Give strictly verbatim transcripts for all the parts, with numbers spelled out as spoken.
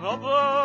Not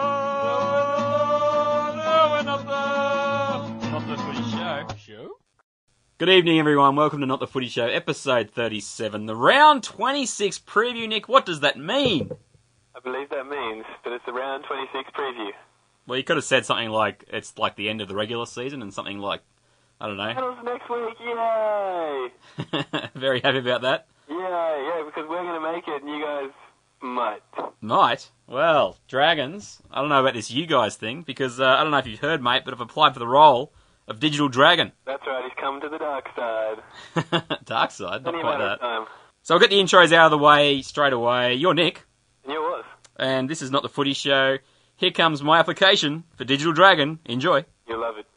the, no, we're not the, not the footy show. Show? Good evening, everyone. Welcome to Not the Footy Show, episode thirty-seven, the round twenty-six preview. Nick, what does that mean? I believe that means that it's the round twenty-six preview. Well, you could have said something like it's like the end of the regular season and something like, I don't know. Finals next week, yay! Very happy about that. Yeah, yeah, because we're going to make it and you guys might. Might? Well, Dragons, I don't know about this you guys thing, because uh, I don't know if you've heard, mate, but I've applied for the role of Digital Dragon. That's right, he's come to the dark side. Dark side? Not Any quite matter that. of time. So I'll get the intros out of the way straight away. You're Nick. And you was. And this is Not the Footy Show. Here comes my application for Digital Dragon. Enjoy. You'll love it.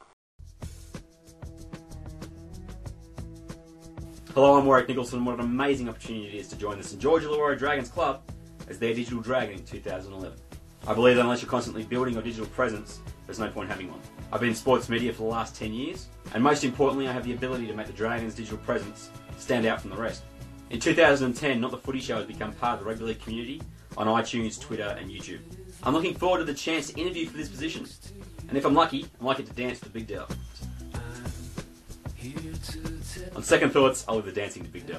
Hello, I'm Warwick Nicholson. What an amazing opportunity it is to join the St George Illawarra Dragons Club as their Digital Dragon in two thousand eleven. I believe that unless you're constantly building your digital presence, there's no point having one. I've been in sports media for the last ten years, and most importantly, I have the ability to make the Dragons' digital presence stand out from the rest. In two thousand ten, Not the Footy Show has become part of the Rugby League community on iTunes, Twitter, and YouTube. I'm looking forward to the chance to interview for this position, and if I'm lucky, I might get to dance to Big Del. On second thoughts, I'll leave the dancing to Big Del.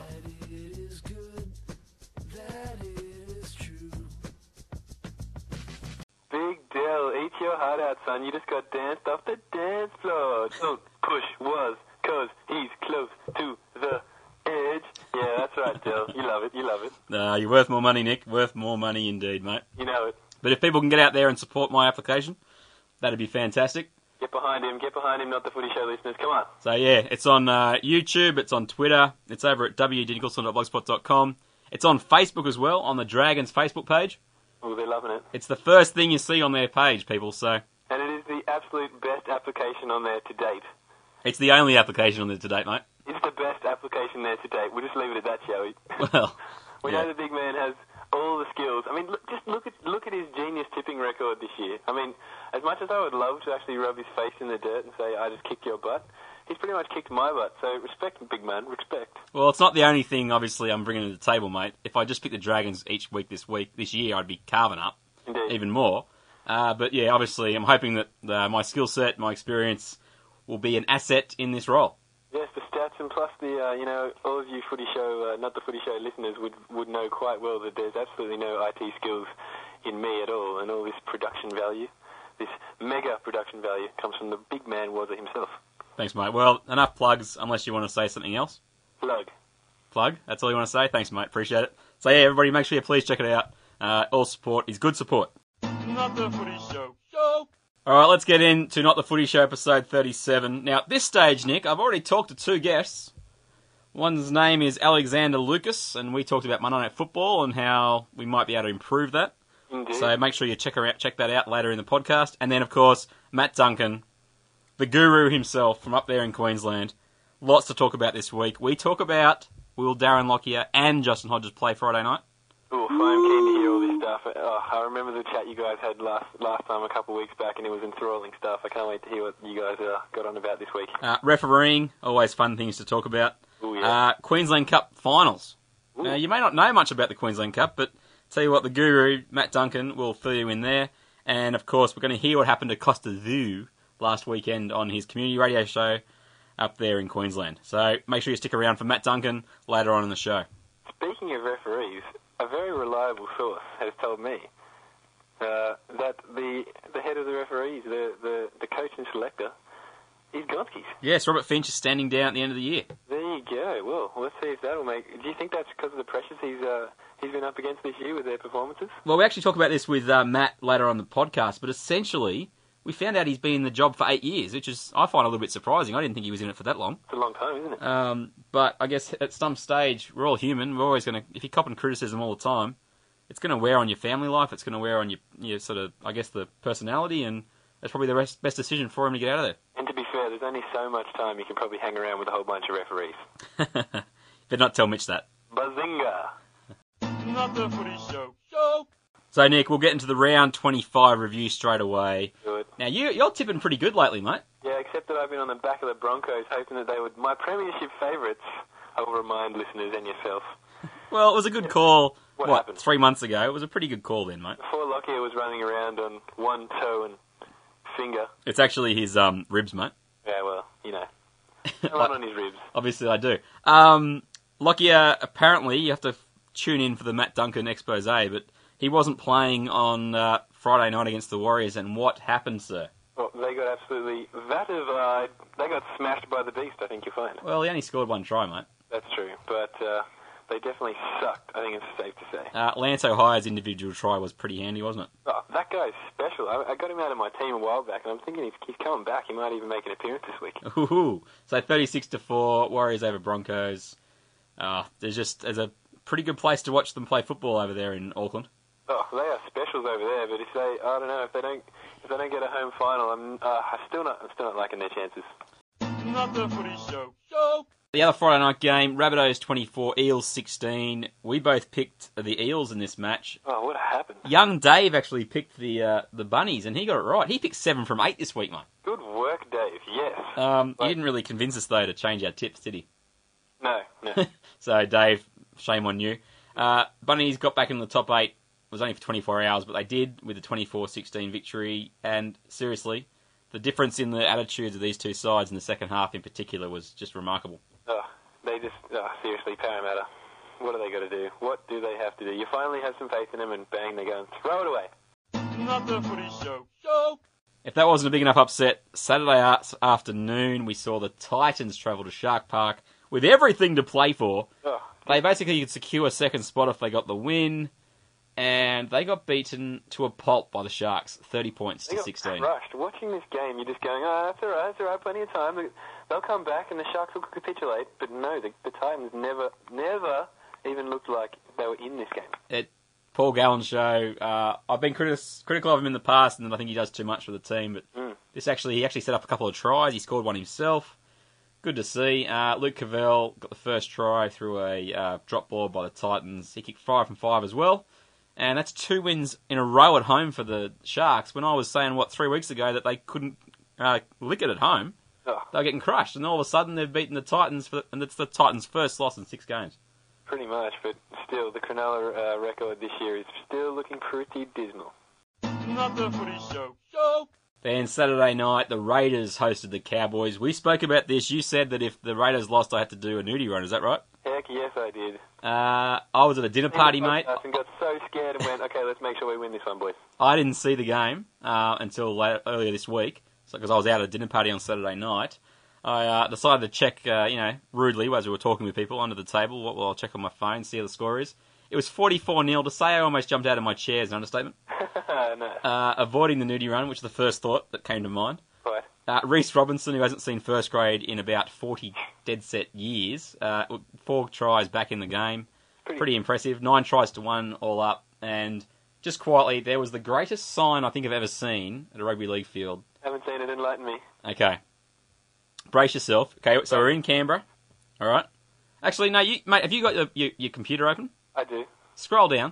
Big Del, eat your heart out, son. You just got danced off the dance floor. Don't push was, cause he's close to the edge. Yeah, that's right, Del. You love it, you love it. Uh, you're worth more money, Nick. Worth more money indeed, mate. You know it. But if people can get out there and support my application, that'd be fantastic. Get behind him, get behind him, Not the Footy Show listeners. Come on. So yeah, it's on uh, YouTube, it's on Twitter, it's over at w d nicholson dot blogspot dot com. It's on Facebook as well, on the Dragons Facebook page. Oh, they're loving it. It's the first thing you see on their page, people, so... And it is the absolute best application on there to date. It's the only application on there to date, mate. It's the best application there to date. We'll just leave it at that, shall we? Well, we yeah. know the big man has all the skills. I mean, look, just look at look at his genius tipping record this year. I mean, as much as I would love to actually rub his face in the dirt and say, I just kicked your butt, he's pretty much kicked my butt. So respect, big man, respect. Well, it's not the only thing, obviously, I'm bringing to the table, mate. If I just picked the Dragons each week this week, this year, I'd be carving up. Indeed. Even more. Uh, but yeah, obviously, I'm hoping that uh, my skill set, my experience, will be an asset in this role. Yes, the stats and plus the, uh, you know, all of you Footy Show, uh, Not the Footy Show listeners would, would know quite well that there's absolutely no I T skills in me at all, and all this production value, this mega production value, comes from the big man Wazza himself. Thanks, mate. Well, enough plugs, unless you want to say something else. Plug. Plug? That's all you want to say? Thanks, mate. Appreciate it. So yeah, everybody, make sure you please check it out. Uh, all support is good support. Not the Footy Show. Show. All right, let's get into Not the Footy Show, episode thirty-seven. Now, at this stage, Nick, I've already talked to two guests. One's name is Alexander Lucas, and we talked about Monday Night Football and how we might be able to improve that. Indeed. So make sure you check her out, check that out later in the podcast. And then, of course, Matt Duncan, the guru himself from up there in Queensland. Lots to talk about this week. We talk about will Darren Lockyer and Justin Hodges play Friday night? Oof, I'm keen to hear all this stuff. Oh, I remember the chat you guys had last last time a couple of weeks back, and it was enthralling stuff. I can't wait to hear what you guys uh, got on about this week. Uh, refereeing, always fun things to talk about. Ooh, yeah. uh, Queensland Cup finals. Ooh. Now, you may not know much about the Queensland Cup, but tell you what, the guru, Matt Duncan, will fill you in there. And, of course, we're going to hear what happened to Costa Zoo last weekend on his community radio show up there in Queensland. So make sure you stick around for Matt Duncan later on in the show. Speaking of referees, a very reliable source has told me uh, that the the head of the referees, the, the, the coach and selector, is Gonskis. Yes, Robert Finch is standing down at the end of the year. There you go. Well, let's see if that'll make... Do you think that's because of the pressures he's uh, he's been up against this year with their performances? Well, we actually talk about this with uh, Matt later on the podcast, but essentially, we found out he's been in the job for eight years, which is, I find, a little bit surprising. I didn't think he was in it for that long. It's a long time, isn't it? Um, but I guess at some stage, we're all human. We're always going to, if you're copping criticism all the time, it's going to wear on your family life. It's going to wear on your, your sort of, I guess, the personality, and that's probably the rest, best decision for him to get out of there. And to be fair, there's only so much time you can probably hang around with a whole bunch of referees. Better not tell Mitch that. Bazinga! Not the Footy Show. Show. So, Nick, we'll get into the round twenty-five review straight away. Good. Now, you, you're tipping pretty good lately, mate. Yeah, except that I've been on the back of the Broncos hoping that they would... My premiership favourites, I will remind listeners and yourself. Well, it was a good call What, what, happened? three months ago. It was a pretty good call then, mate. Before Lockyer was running around on one toe and finger. It's actually his um, ribs, mate. Yeah, well, you know. Run on his ribs. Obviously, I do. Um, Lockyer, apparently, you have to f- tune in for the Matt Duncan expose, but he wasn't playing on uh, Friday night against the Warriors, and what happened, sir? Well, they got absolutely vatified. They got smashed by the beast, I think you'll find. Well, he only scored one try, mate. That's true, but uh, they definitely sucked, I think it's safe to say. Uh, Lance O'Hire's individual try was pretty handy, wasn't it? Oh, that guy's special. I, I got him out of my team a while back, and I'm thinking he's, he's coming back. He might even make an appearance this week. Ooh, so thirty-six to four, Warriors over Broncos. Uh, there's just there's a pretty good place to watch them play football over there in Auckland. Oh, they are specials over there, but if they, I don't know, if they don't, if they don't get a home final, I'm, uh, I'm still not, I'm still not liking their chances. Not the footy show. Show. The other Friday night game, Rabbitohs twenty-four, Eels sixteen. We both picked the Eels in this match. Oh, what happened? Young Dave actually picked the uh, the Bunnies, and he got it right. He picked seven from eight this week, mate. Good work, Dave. Yes. Um, Like- he didn't really convince us, though, to change our tips, did he? No, no. So, Dave, shame on you. Uh, Bunnies got back in the top eight. It was only for twenty-four hours, but they did with the twenty-four sixteen victory. And seriously, the difference in the attitudes of these two sides in the second half in particular was just remarkable. Oh, they just, oh, seriously, Parramatta. What are they got to do? What do they have to do? You finally have some faith in them, and bang, they go and throw it away. Not the footy show. Show. If that wasn't a big enough upset, Saturday a- afternoon we saw the Titans travel to Shark Park with everything to play for. Oh, They basically could secure second spot if they got the win, and they got beaten to a pulp by the Sharks, thirty points they to got sixteen. crushed. Watching this game, you're just going, oh, that's all right, that's all right, plenty of time. They'll come back, and the Sharks will capitulate. But no, the, the Titans never, never even looked like they were in this game. It, Paul Gallen's show. Uh, I've been critis- critical of him in the past, and I think he does too much for the team. But Mm. this actually, he actually set up a couple of tries. He scored one himself. Good to see. Uh, Luke Cavell got the first try through a uh, drop ball by the Titans. He kicked five from five as well. And that's two wins in a row at home for the Sharks. When I was saying, what, three weeks ago that they couldn't uh, lick it at home, Oh, they were getting crushed. And all of a sudden they've beaten the Titans, for the, and it's the Titans' first loss in six games. pretty much, but still, the Cronulla uh, record this year is still looking pretty dismal. Not the footy show. Show. Then Saturday night, the Raiders hosted the Cowboys. We spoke about this. You said that if the Raiders lost, I had to do a nudie run. Is that right? Heck, yes, I did. Uh, I was at a dinner party, In the mate. podcast And got so scared and went, okay, let's make sure we win this one, boys. I didn't see the game uh, until later, earlier this week, because I was out at a dinner party on Saturday night. I uh, decided to check, uh, you know, rudely as we were talking with people under the table. Well, I'll check on my phone, see how the score is. It was forty-four nil. To say I almost jumped out of my chair is an understatement. No. Uh, avoiding the nudie run, which is the first thought that came to mind. Right. Uh, Reece Robinson, who hasn't seen first grade in about forty dead set years, uh, four tries back in the game. Pretty- Pretty impressive. Nine tries to one all up. And just quietly, there was the greatest sign I think I've ever seen at a rugby league field. Haven't seen it, enlighten me. Okay. Brace yourself. Okay, so we're in Canberra. All right. Actually, no, you, mate, have you got your, your, your computer open? I do. Scroll down.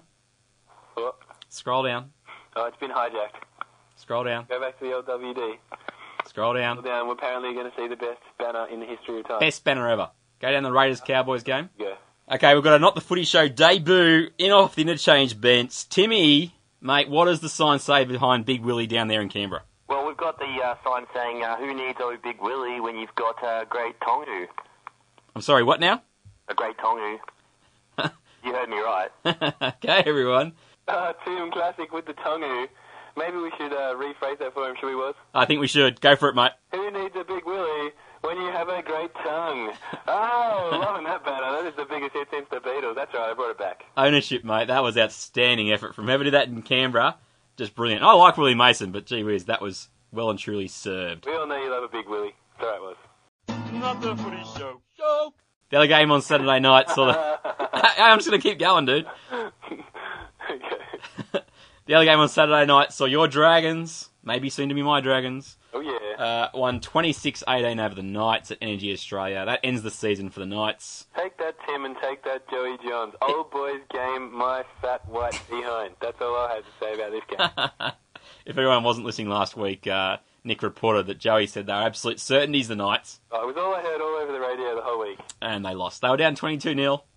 Oh, Scroll down. oh it's been hijacked. Scroll down. Go back to the old W D. Scroll down. Well, down, we're apparently going to see the best banner in the history of time. Best banner ever. Go down the Raiders-Cowboys game. Go. Okay, we've got a Not the Footy Show debut in off the interchange bench. Timmy, mate, what does the sign say behind Big Willie down there in Canberra? Well, we've got the uh, sign saying, uh, who needs old Big Willie when you've got a great Tongu? I'm sorry, what now? A great Tongu. You heard me right. Okay, everyone. Uh, Tim Classic with the Tongu. Maybe we should uh, rephrase that for him, should we, Was? I think we should. Go for it, mate. Who needs a Big Willie when you have a great tongue? Oh, loving that banner. That is the biggest hit since the Beatles. That's right, I brought it back. Ownership, mate. That was outstanding effort from whoever did that in Canberra. Just brilliant. I like Willie Mason, but gee whiz, that was well and truly served. We all know you love a Big Willie. That's right, Was. Not the footy show. Show. The other game on Saturday night saw the... I'm just going to keep going, dude. Okay. The other game on Saturday night saw your Dragons, maybe soon to be my Dragons, Oh, yeah. uh, won twenty-six eighteen over the Knights at Energy Australia. That ends the season for the Knights. Take that, Tim, and take that, Joey Johns. Old boys game, my fat white behind. That's all I had to say about this game. If everyone wasn't listening last week, uh, Nick reported that Joey said they were absolute certainties, the Knights, Oh, it was all I heard all over the radio the whole week. and they lost. They were down twenty-two nil.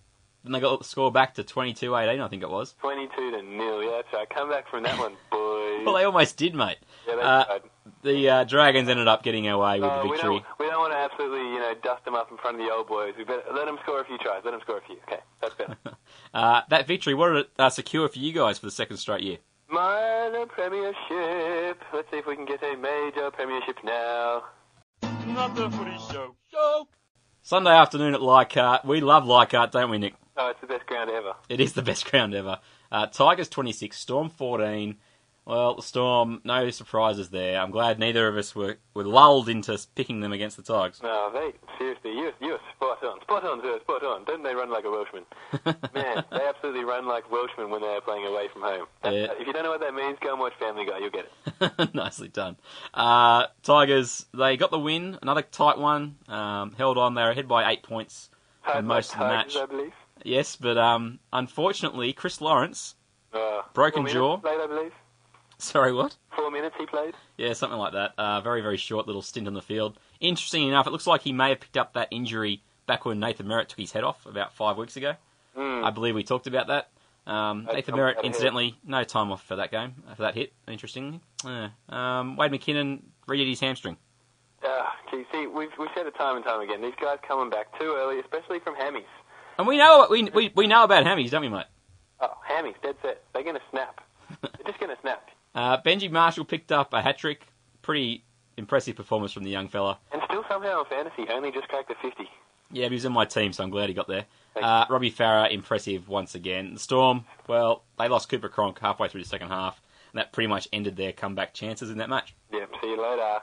Then they got the score back to twenty-two eighteen, I think it was. twenty-two to nil, yeah, that's right. Come back from that one, boys. Well, they almost did, mate. Yeah, they Uh, tried. the uh, Dragons ended up getting away with Uh, the we victory. don't, we don't want to absolutely, you know, dust them up in front of the old boys. We better let them score a few tries. Let them score a few. Okay, that's better. Uh, that victory, what did it uh, secure for you guys for the second straight year? Minor Premiership. Let's see if we can get a major Premiership now. Another footy show. Show. Sunday afternoon at Leichhardt. We love Leichhardt, don't we, Nick? Oh, it's the best ground ever. It is the best ground ever. Uh, Tigers twenty-six, Storm fourteen. Well, the Storm, no surprises there. I'm glad neither of us were, were lulled into picking them against the Tigers. No, they, seriously, you, you're spot on. Spot on, sir, spot on. Don't they run like a Welshman? Man, they absolutely run like Welshmen when they're playing away from home. That, Yeah. If you don't know what that means, go and watch Family Guy, you'll get it. Nicely done. Uh, Tigers, they got the win. Another tight one. Um, held on. They were ahead by eight points for Hard most of the Tigers, match. I believe. Yes, but um, unfortunately, Chris Lawrence, Uh, Broken four jaw. minutes Played, I believe. sorry, what? Four minutes he played. Yeah, something like that. Uh, very, very short little stint on the field. Interesting enough, it looks like he may have picked up that injury back when Nathan Merritt took his head off about five weeks ago. Mm. I believe we talked about that. Um, I Nathan talked Merritt, about it, incidentally, no time off for that game, uh, for that hit, interestingly. Yeah. Um, Wade McKinnon re-did his hamstring. Uh, gee, see, we've, we've said it time and time again. These guys coming back too early, especially from hammies. And we know we, we, we know about hammies, don't we, mate? Oh, hammies, dead set. They're going to snap. They're just going to snap. Uh, Benji Marshall picked up a hat-trick. Pretty impressive performance from the young fella. And still somehow in fantasy, only just cracked the fifty. Yeah, but he was in my team, so I'm glad he got there. Thank Uh, Robbie Farah, impressive once again. The Storm, well, they lost Cooper Cronk halfway through the second half, and that pretty much ended their comeback chances in that match. Yep, see you later.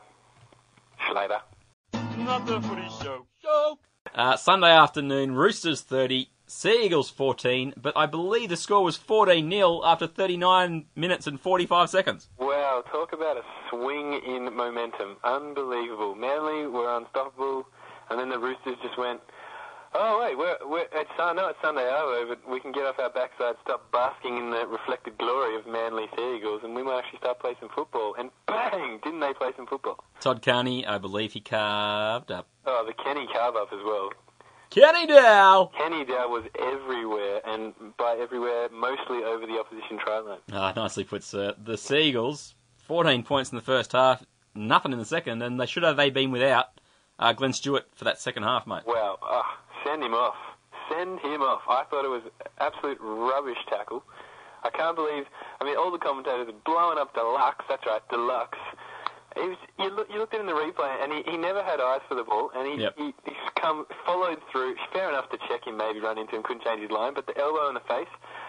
Later. Another footy show. Show. Uh, Sunday afternoon, Roosters thirty, Sea Eagles fourteen, but I believe the score was fourteen nil after thirty-nine minutes and forty-five seconds. Wow, talk about a swing in momentum. Unbelievable. Manly were unstoppable, and then the Roosters just went, oh, wait, we're, we're, it's, I know it's Sunday Arvo, but we can get off our backside, stop basking in the reflected glory of Manly Sea Eagles, and we might actually start playing some football. And bang, didn't they play some football? Todd Carney, I believe he carved up. Oh, the Kenny carve-up as well. Kenny Dow! Kenny Dow was everywhere, and by everywhere, mostly over the opposition try line. Ah, nicely put, sir. The Sea Eagles, fourteen points in the first half, nothing in the second, and they should have they been without uh, Glenn Stewart for that second half, mate. Wow, oh, send him off. Send him off. I thought it was absolute rubbish tackle. I can't believe, I mean, all the commentators are blowing up Deluxe, that's right, Deluxe. He was, you, look, you looked at him in the replay, and he, he never had eyes for the ball, and he, Yep. he he's come followed through. Fair enough to check him, maybe run into him, couldn't change his line, but the elbow in the face,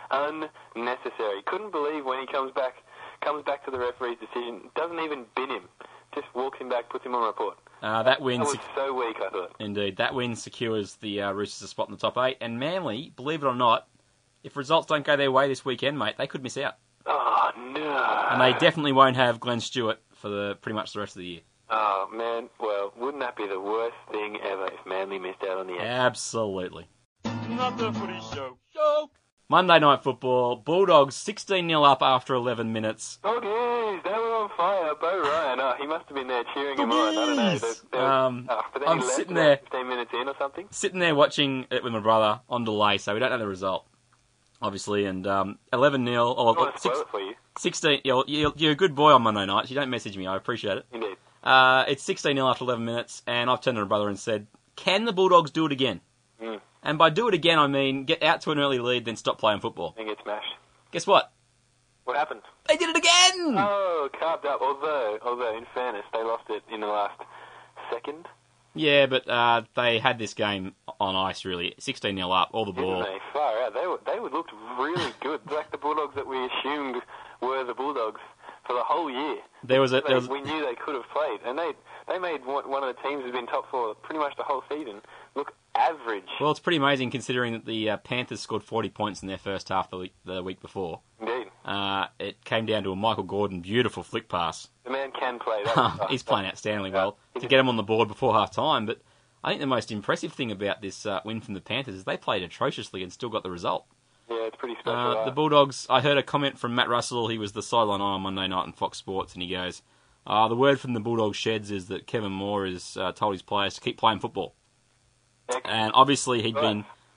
unnecessary. Couldn't believe when he comes back, comes back to the referee's decision, doesn't even bin him, just walks him back, puts him on report. Uh, that win, That was sec- so weak, I thought. indeed, that win secures the uh, Roosters a spot in the top eight, and Manly, believe it or not, if results don't go their way this weekend, mate, they could miss out. Oh, no. And they definitely won't have Glenn Stewart for the pretty much the rest of the year. Oh, man, well, wouldn't that be the worst thing ever if Manly missed out on the end? Absolutely. Another footy show. Show. Monday Night Football, Bulldogs sixteen nil up after eleven minutes. Doggies, they were on fire. Bo Ryan, oh, he must have been there cheering him on. I don't know. Doggies! There- there was- Um, oh, but then I'm he left sitting about there- fifteen minutes in or something. Sitting there watching it with my brother on delay, so we don't know the result, obviously, and um, eleven nil, I want or to six, spoil it for you. sixteen, you're, you're, you're a good boy on Monday nights, you don't message me, I appreciate it. Indeed. Uh, it's sixteen nil after eleven minutes, and I've turned to my brother and said, can the Bulldogs do it again? Mm. And by do it again, I mean get out to an early lead, then stop playing football. And get smashed. Guess what? What happened? They did it again! Oh, carved up. Although, although, in fairness, they lost it in the last second. Yeah, but uh, they had this game on ice, really. sixteen nil up, all the Didn't ball. they? Far out. They were, they were looked really good. Like the Bulldogs that we assumed were the Bulldogs for the whole year. There was a... They, There was, we knew they could have played, and they they made one, one of the teams who's been top four pretty much the whole season look average. well, it's pretty amazing considering that the uh, Panthers scored forty points in their first half the week, the week before. Indeed, Uh, it came down to a Michael Gordon beautiful flick pass. the man can play. That was- He's playing outstandingly well Yeah. to get him on the board before half time. But I think the most impressive thing about this uh, win from the Panthers is they played atrociously and still got the result. Yeah, it's pretty special. Uh, right? the Bulldogs, I heard a comment from Matt Russell, he was the sideline eye on Monday night on Fox Sports, and he goes, uh, the word from the Bulldogs sheds is that Kevin Moore has uh, told his players to keep playing football. Excellent. And obviously he'd Right. been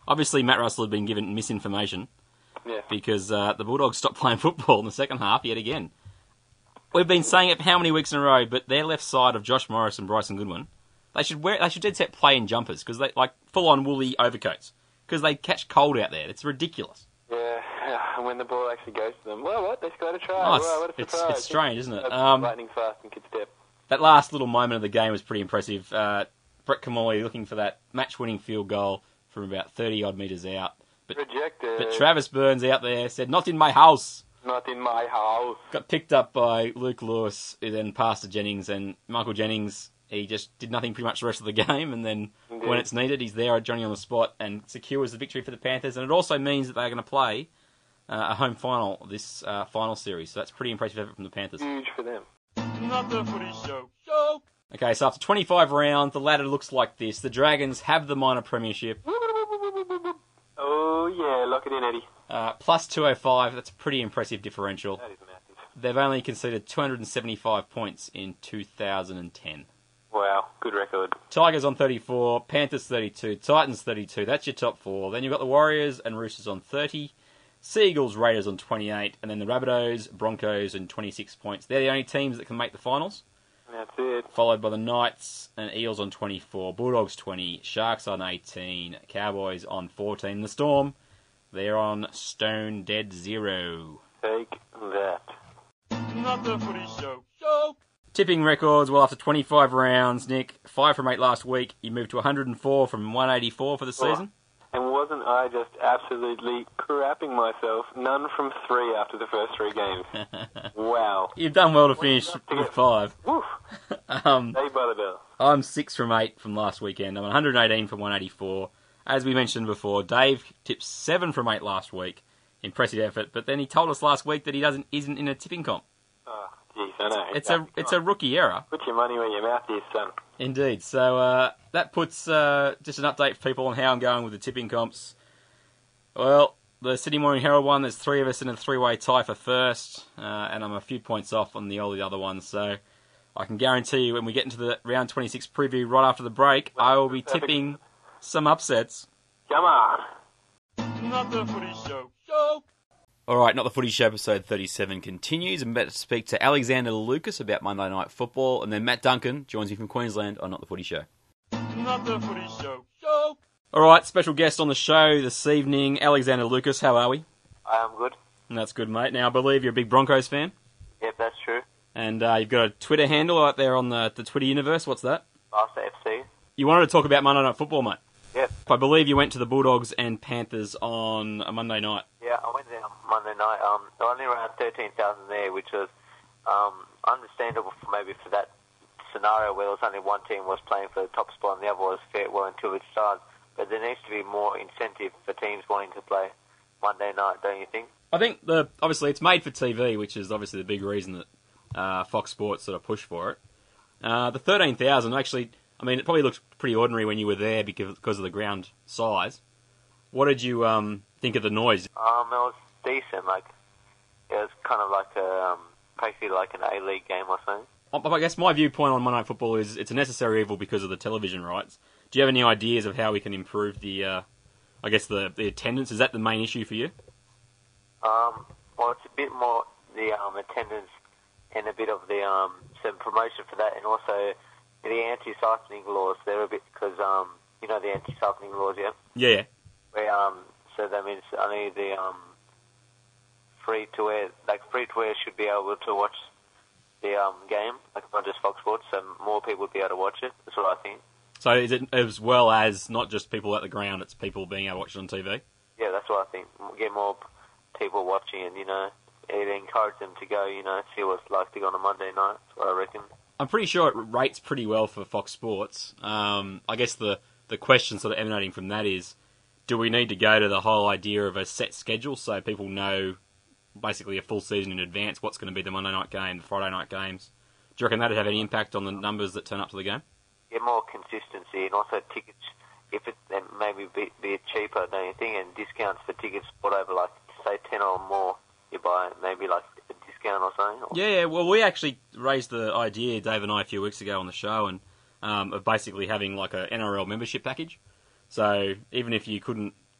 Obviously, Matt Russell had been given misinformation Yeah. because uh, the Bulldogs stopped playing football in the second half yet again. We've been saying it for how many weeks in a row, but their left side of Josh Morris and Bryson Goodwin, they should wear, they should dead set play in jumpers because they like full on woolly overcoats because they catch cold out there. It's ridiculous. Yeah, and when the ball actually goes to them, well, what? They scored a try. Oh, it's, wow, what a it's, surprise. it's strange, isn't it? That's Um, lightning fast and kid step. that last little moment of the game was pretty impressive. Uh, Brett Kamali looking for that match-winning field goal from about thirty-odd metres out. But, Rejected. but Travis Burns out there said, "Not in my house." Not in my house. Got picked up by Luke Lewis, who then passed to Jennings, and Michael Jennings, he just did nothing pretty much the rest of the game, and then Indeed. when it's needed, he's there, Johnny on the spot, and secures the victory for the Panthers, and it also means that they're going to play uh, a home final this uh, final series, so that's pretty impressive effort from the Panthers. Huge for them. Not the footy show. Show. Okay, so after twenty-five rounds, the ladder looks like this. The Dragons have the minor premiership, Oh, yeah, lock it in, Eddie. uh, plus two oh five, that's a pretty impressive differential. That is massive. They've only conceded two hundred seventy-five points in two thousand ten. Wow, good record. Tigers on thirty-four, Panthers thirty-two, Titans thirty-two. That's your top four. Then you've got the Warriors and Roosters on thirty, Seagulls, Raiders on twenty-eight, and then the Rabbitohs, Broncos on twenty-six points. They're the only teams that can make the finals, That's it. followed by the Knights and Eels on twenty-four, Bulldogs twenty, Sharks on eighteen, Cowboys on fourteen. The Storm, they're on stone dead zero. Take that. Not the footy show. Show. Tipping records, well, after twenty-five rounds, Nick, five from eight last week. You moved to one hundred four from one eighty-four for the season. And wasn't I just absolutely crapping myself? None from three after the first three games. Wow. You've done well to finish with five. Woof. Um, Hey, by the bell. I'm six from eight from last weekend. I'm one hundred eighteen from one eighty-four. As we mentioned before, Dave tipped seven from eight last week. Impressive effort. But then he told us last week that he doesn't isn't in a tipping comp. Oh, jeez, I know. It's a it's a rookie error. Put your money where your mouth is, son. Indeed. So uh, that puts uh, just an update for people on how I'm going with the tipping comps. Well, the Sydney Morning Herald one, there's three of us in a three-way tie for first, uh, and I'm a few points off on the all the other ones. So I can guarantee you when we get into the round twenty-six preview right after the break, I will be tipping some upsets. Come on. Not the footy show. Show. All right, Not the Footy Show episode thirty-seven continues. I'm about to speak to Alexander Lucas about Monday Night Football, and then Matt Duncan joins me from Queensland on Not the Footy Show. Not the footy show. Show. All right, special guest on the show this evening, Alexander Lucas. How are we? I am good. That's good, mate. Now, I believe you're a big Broncos fan, Yep, that's true. and uh, you've got a Twitter handle out there on the, the Twitter universe. What's that? Master F C. You wanted to talk about Monday Night Football, mate. Yep. I believe you went to the Bulldogs and Panthers on a Monday night. Yeah, I went there on Monday night. Um, there were only around thirteen thousand there, which was um, understandable for maybe for that scenario where there was only one team was playing for the top spot and the other was fair well until it starts. But there needs to be more incentive for teams wanting to play Monday night, don't you think? I think the obviously it's made for T V, which is obviously the big reason that uh, Fox Sports sort of pushed for it. Uh, the thirteen thousand actually, I mean, it probably looked pretty ordinary when you were there because because of the ground size. What did you um, think of the noise? Um, it was decent. Like it was kind of like a um, basically like an A League game or something. I guess my viewpoint on Monday Night Football is it's a necessary evil because of the television rights. Do you have any ideas of how we can improve the, uh, I guess, the, the attendance? Is that the main issue for you? Um, well, it's a bit more the um, attendance and a bit of the um, some promotion for that, and also the anti-siphoning laws. They're a bit because um, you know the anti-siphoning laws, yeah. Yeah. Where um, so that means only the um, free to wear, like free to wear, should be able to watch the um game, like not just Fox Sports, so more people would be able to watch it. That's what I think. So is it as well as not just people at the ground, it's people being able to watch it on T V? Yeah, that's what I think. Get more people watching, and you know, it encourage them to go, you know, see what it's like to go on a Monday night. That's what I reckon. I'm pretty sure it rates pretty well for Fox Sports. Um, I guess the, the question sort of emanating from that is, do we need to go to the whole idea of a set schedule so people know basically a full season in advance what's going to be the Monday night game, the Friday night games? Do you reckon that would have any impact on the numbers that turn up to the game? Get more consistency, and also tickets, if it then maybe be, be cheaper, don't you think? And discounts for tickets, whatever, like say ten or more, you buy maybe like a discount or something. Or... Yeah, yeah. Well, we actually raised the idea, Dave and I, a few weeks ago on the show, and um, of basically having like a N R L membership package. So even if you couldn't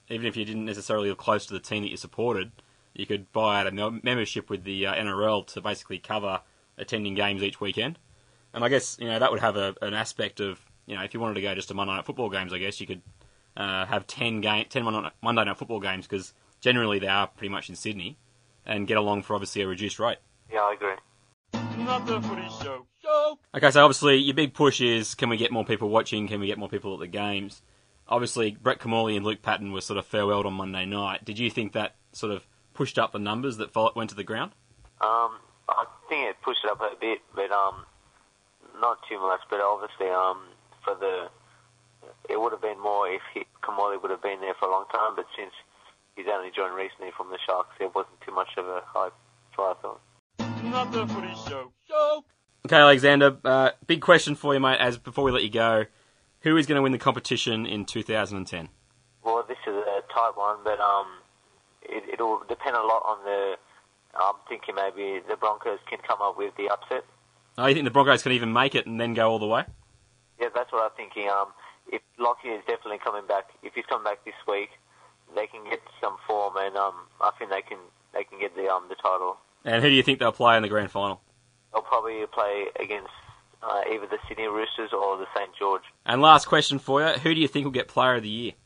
even if you didn't necessarily live close to the team that you supported, you could buy out a mem- membership with the uh, N R L to basically cover attending games each weekend. And I guess, you know, that would have a, an aspect of, you know, if you wanted to go just to Monday Night Football games, I guess you could uh, have ten, game, ten Monday Night Football games, because generally they are pretty much in Sydney, and get along for obviously a reduced rate. Yeah, I agree. Not the footy show. Show. Okay, so obviously your big push is, can we get more people watching? Can we get more people at the games? Obviously, Brett Camorley and Luke Patton were sort of farewelled on Monday night. Did you think that sort of pushed up the numbers that went to the ground? Um, I think it pushed it up a bit, but um, not too much. But obviously, um, for the it would have been more if he, Camorley would have been there for a long time. But since he's only joined recently from the Sharks, there wasn't too much of a hype. So I thought. Not the footy show. Show. Okay, Alexander, uh, big question for you, mate, as before we let you go. Who is going to win the competition in two thousand ten? Well, this is a tight one, but um, it, it'll depend a lot on the... I'm thinking maybe the Broncos can come up with the upset. Oh, you think the Broncos can even make it and then go all the way? Yeah, that's what I'm thinking. Um, if Lockyer is definitely coming back, if he's coming back this week, they can get some form, and um, I think they can they can get the um the title. And who do you think they'll play in the grand final? They'll probably play against uh, either the Sydney Roosters or the Saint George. And last question for you, who do you think will get Player of the Year?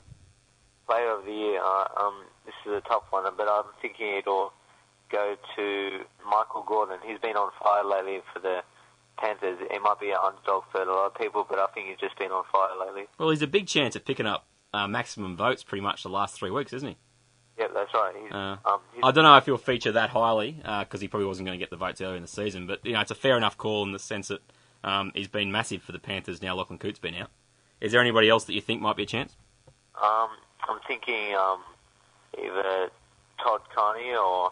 Player of the Year, uh, um, this is a tough one, but I'm thinking it'll go to Michael Gordon. He's been on fire lately for the Panthers. He might be an underdog for a lot of people, but I think he's just been on fire lately. Well, he's a big chance at picking up uh, maximum votes pretty much the last three weeks, isn't he? Yep, that's right. He's, Uh, um, he's, I don't know if he'll feature that highly, because uh, he probably wasn't going to get the votes earlier in the season, but you know, it's a fair enough call in the sense that um, he's been massive for the Panthers now Lachlan Coote's been out. Is there anybody else that you think might be a chance? um, I'm thinking um, either Todd Carney or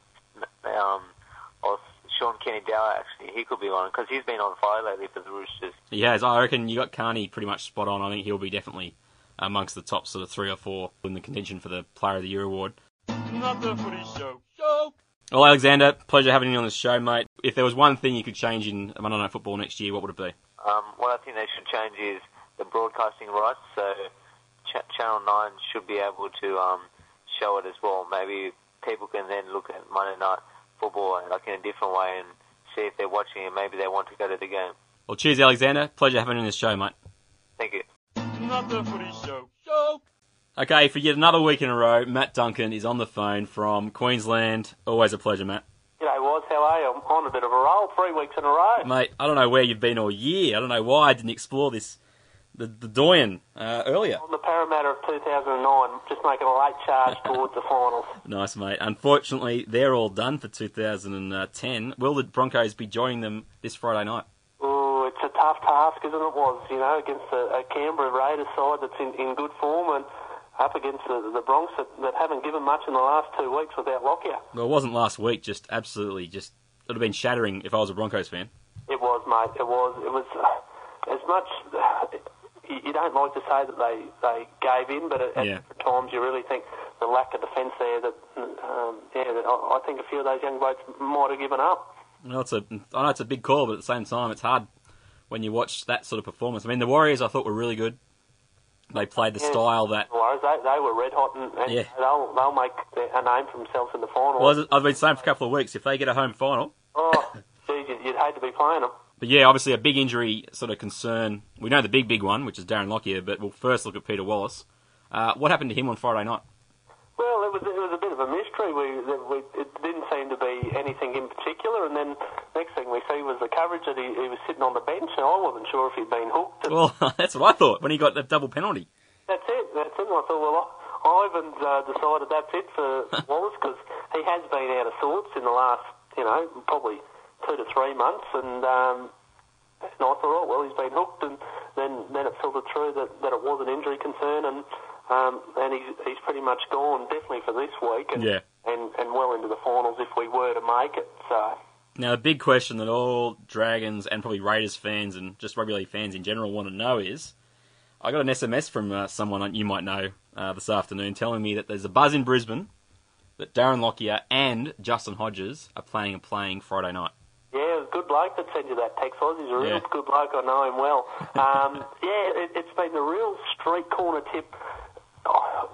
um, or Sean Kenny-Dower, actually. He could be one, because he's been on fire lately for the Roosters. He has. I reckon you got Carney pretty much spot on. I think he'll be definitely amongst the top sort of three or four in the contention for the Player of the Year award. Not the footy show. Show. Well, Alexander, pleasure having you on the show, mate. If there was one thing you could change in Monday Night Football next year, what would it be? Um, what I think they should change is the broadcasting rights, so Ch- Channel nine should be able to um, show it as well. Maybe people can then look at Monday Night Football like in a different way and see if they're watching and maybe they want to go to the game. Well, cheers, Alexander. Pleasure having you on the show, mate. Thank you. Not the footy show. Show. Okay, for yet another week in a row, Matt Duncan is on the phone from Queensland. Always a pleasure, Matt. G'day, Woz. How are you? I'm on a bit of a roll, three weeks in a row. Mate, I don't know where you've been all year. I don't know why I didn't explore this, the, the Doyen, uh, earlier. On the Parramatta of two thousand nine, just making a late charge towards the finals. Nice, mate. Unfortunately, they're all done for two thousand ten. Will the Broncos be joining them this Friday night? Ooh, it's a tough task, isn't it, Woz? You know, against a, a Canberra Raiders side that's in, in good form and up against the, the Bronx that, that haven't given much in the last two weeks without Lockyer. Well, it wasn't last week, just absolutely, just, it would have been shattering if I was a Broncos fan. It was, mate. It was. It was uh, as much. Uh, you, you don't like to say that they, they gave in, but at, Yeah. at times you really think the lack of defence there. That um, yeah, that I, I think a few of those young blokes might have given up. Well, it's a, I know it's a big call, but at the same time, it's hard when you watch that sort of performance. I mean, the Warriors I thought were really good. They played the Yeah. style that... The Warriors, they, they were red hot, and, and Yeah. they'll they'll make a name for themselves in the final. Well, as I've been saying for a couple of weeks, if they get a home final... Oh, geez, you'd, you'd hate to be playing them. But yeah, obviously a big injury sort of concern. We know the big, big one, which is Darren Lockyer, but we'll first look at Peter Wallace. Uh, what happened to him on Friday night? Well, it was it was a bit of a mystery. We, we it didn't seem to be anything in particular, and then next thing we see was the coverage that he, he was sitting on the bench, and I wasn't sure if he'd been hooked. And Well, that's what I thought when he got the double penalty. that's it. That's it. And I thought, well, Ivan's uh, decided that's it for Wallace because he has been out of sorts in the last, you know, probably two to three months, and um, and I thought, oh well, he's been hooked, and then then it filtered through that, that it was an injury concern, and um, and he's he's pretty much gone definitely for this week, and, Yeah. and and well into the finals if we were to make it. So Now, a big question that all Dragons and probably Raiders fans and just rugby league fans in general want to know is, I got an S M S from uh, someone you might know uh, this afternoon telling me that there's a buzz in Brisbane that Darren Lockyer and Justin Hodges are planning and playing Friday night. yeah, good bloke that sent you that text. Was he's a real Yeah. good bloke. I know him well. Um, yeah, it, it's been the real street corner tip. Oh,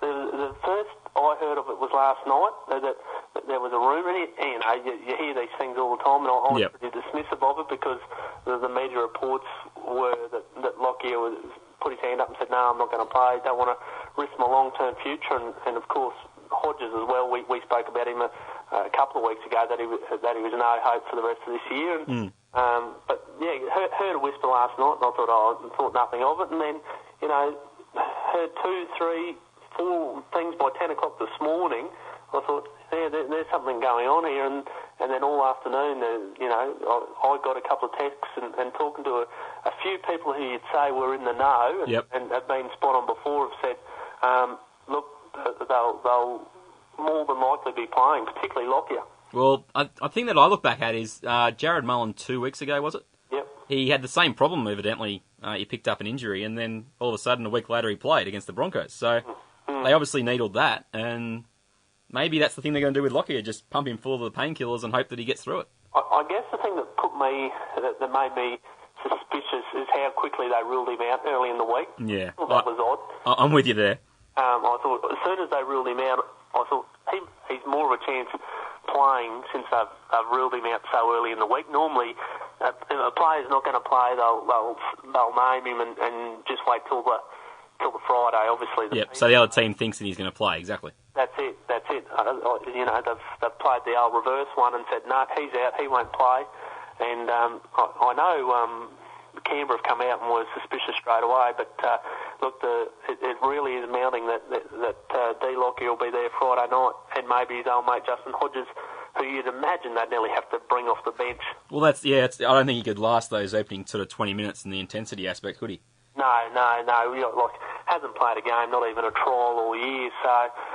the, the first I heard of it was last night. That, that, that there was a rumour. You, you know, you, you hear these things all the time, and I, I was Yep. pretty dismissive of it because the, the media reports were that, that Lockyer was, put his hand up and said, "No, I'm not going to play. Don't want to risk my long-term future." And, and of course, Hodges as well. We, we spoke about him a, a couple of weeks ago that he was, that he was no hope for the rest of this year. And, Mm. um, but yeah, heard, heard a whisper last night, and I thought, oh, I thought nothing of it. And then, you know, heard two, three, four things by ten o'clock this morning. I thought, yeah, there, there's something going on here. And, and then all afternoon, uh, you know, I, I got a couple of texts and, and talking to a, a few people who you'd say were in the know and, Yep. and have been spot on before have said, um, look, they'll, they'll more than likely be playing, particularly Lockyer. Well, I, I think that I look back at is uh, Jared Mullen two weeks ago, was it? Yep. He had the same problem, evidently. Uh, he picked up an injury, and then all of a sudden, a week later, he played against the Broncos. So Mm. they obviously needled that, and maybe that's the thing they're going to do with Lockyer, just pump him full of the painkillers and hope that he gets through it. I, I guess the thing that put me, that, that made me suspicious is how quickly they ruled him out early in the week. Yeah. I thought that I- was odd. I- I'm with you there. Um, I thought as soon as they ruled him out, I thought he, he's more of a chance playing since they've, they've ruled him out so early in the week. Normally, uh, if a player's not going to play, they'll they'll, they'll name him and, and just wait till the till the Friday. Obviously, the Yep. So the other team thinks that he's going to play, exactly. That's it. That's it. Uh, uh, you know, they've they've played the old reverse one and said, no, he's out. He won't play. And um, I, I know um, Canberra have come out and were suspicious straight away. But uh, look, the, it, it really is mounting that that, that uh, D. Lockyer will be there Friday night, and maybe his old mate Justin Hodges, who you'd imagine they'd nearly have to bring off the bench. Well, that's yeah. It's, I don't think he could last those opening sort of twenty minutes in the intensity aspect, could he? No, no, no. You know, like hasn't played a game, not even a trial all year. So,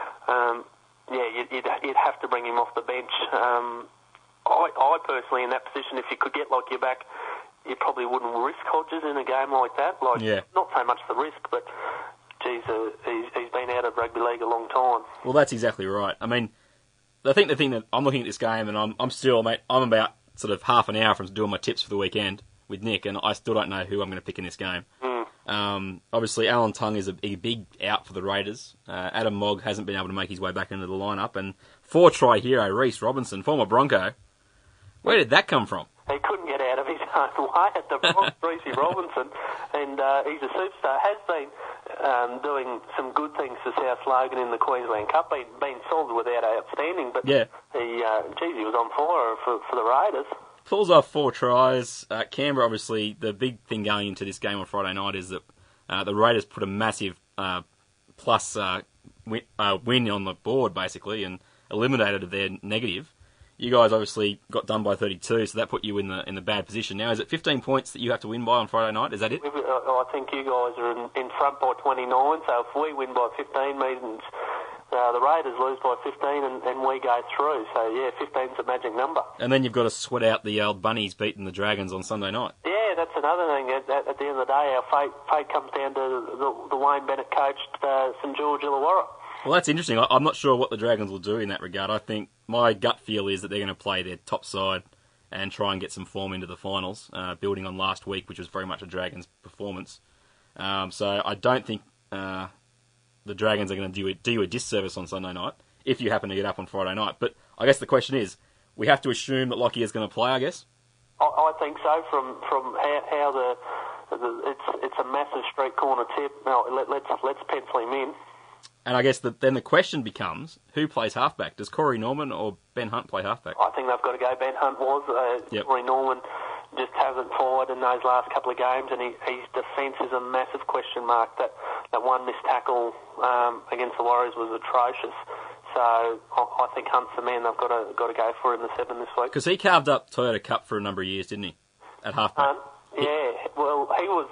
um, yeah, you'd, you'd, you'd have to bring him off the bench. Um, I, I personally, in that position, if you could get Lockyer back, you probably wouldn't risk Hodges in a game like that. Like, Yeah. not so much the risk, but geez, uh, he's, he's been out of rugby league a long time. Well, that's exactly right. I mean, I think the thing that I'm looking at this game, and I'm I'm still, mate, I'm about sort of half an hour from doing my tips for the weekend with Nick, and I still don't know who I'm going to pick in this game. Mm. Um, obviously, Alan Tongue is a, a big out for the Raiders. Uh, Adam Mogg hasn't been able to make his way back into the lineup, and four-try hero Reece Robinson, former Bronco. Where did that come from? He couldn't get out of his own way at the Bronx, Reece Robinson, and uh, he's a superstar. Has been um, doing some good things for South Logan in the Queensland Cup. Been, been solid without outstanding, but Yeah. he, uh, geez, he was on fire for, for the Raiders. Pulls off four tries. Uh, Canberra, obviously, the big thing going into this game on Friday night is that uh, the Raiders put a massive uh, plus uh, win, uh, win on the board, basically, and eliminated their negative. You guys obviously got done by thirty-two, so that put you in the in the bad position. Now, is it fifteen points that you have to win by on Friday night? Is that it? We've, uh, I think you guys are in, in front by twenty-nine, so if we win by fifteen, means uh, the Raiders lose by fifteen and, and we go through. So, yeah, fifteen's a magic number. And then you've got to sweat out the old Bunnies beating the Dragons on Sunday night. Yeah, that's another thing. At, at, at the end of the day, our fate, fate comes down to the, the Wayne Bennett coached uh, St George Illawarra. Well, that's interesting. I, I'm not sure what the Dragons will do in that regard. I think my gut feel is that they're going to play their top side and try and get some form into the finals, uh, building on last week, which was very much a Dragons performance. Um, so I don't think uh, the Dragons are going to do, do you a disservice on Sunday night, if you happen to get up on Friday night. But I guess the question is, we have to assume that Lockyer is going to play, I guess? I, I think so, from from how, how the, the it's it's a massive street corner tip. No, let, let's let's pencil him in. And I guess the, then the question becomes, who plays halfback? Does Corey Norman or Ben Hunt play halfback? I think they've got to go. Ben Hunt was. Uh, Yep. Corey Norman just hasn't fired in those last couple of games, and he, his defence is a massive question mark. That that one missed tackle um, against the Warriors was atrocious. So I, I think Hunt's the man they've got to got to go for in the seven this week. Because he carved up Toyota Cup for a number of years, didn't he? At halfback. Hunt, yeah. Well, he was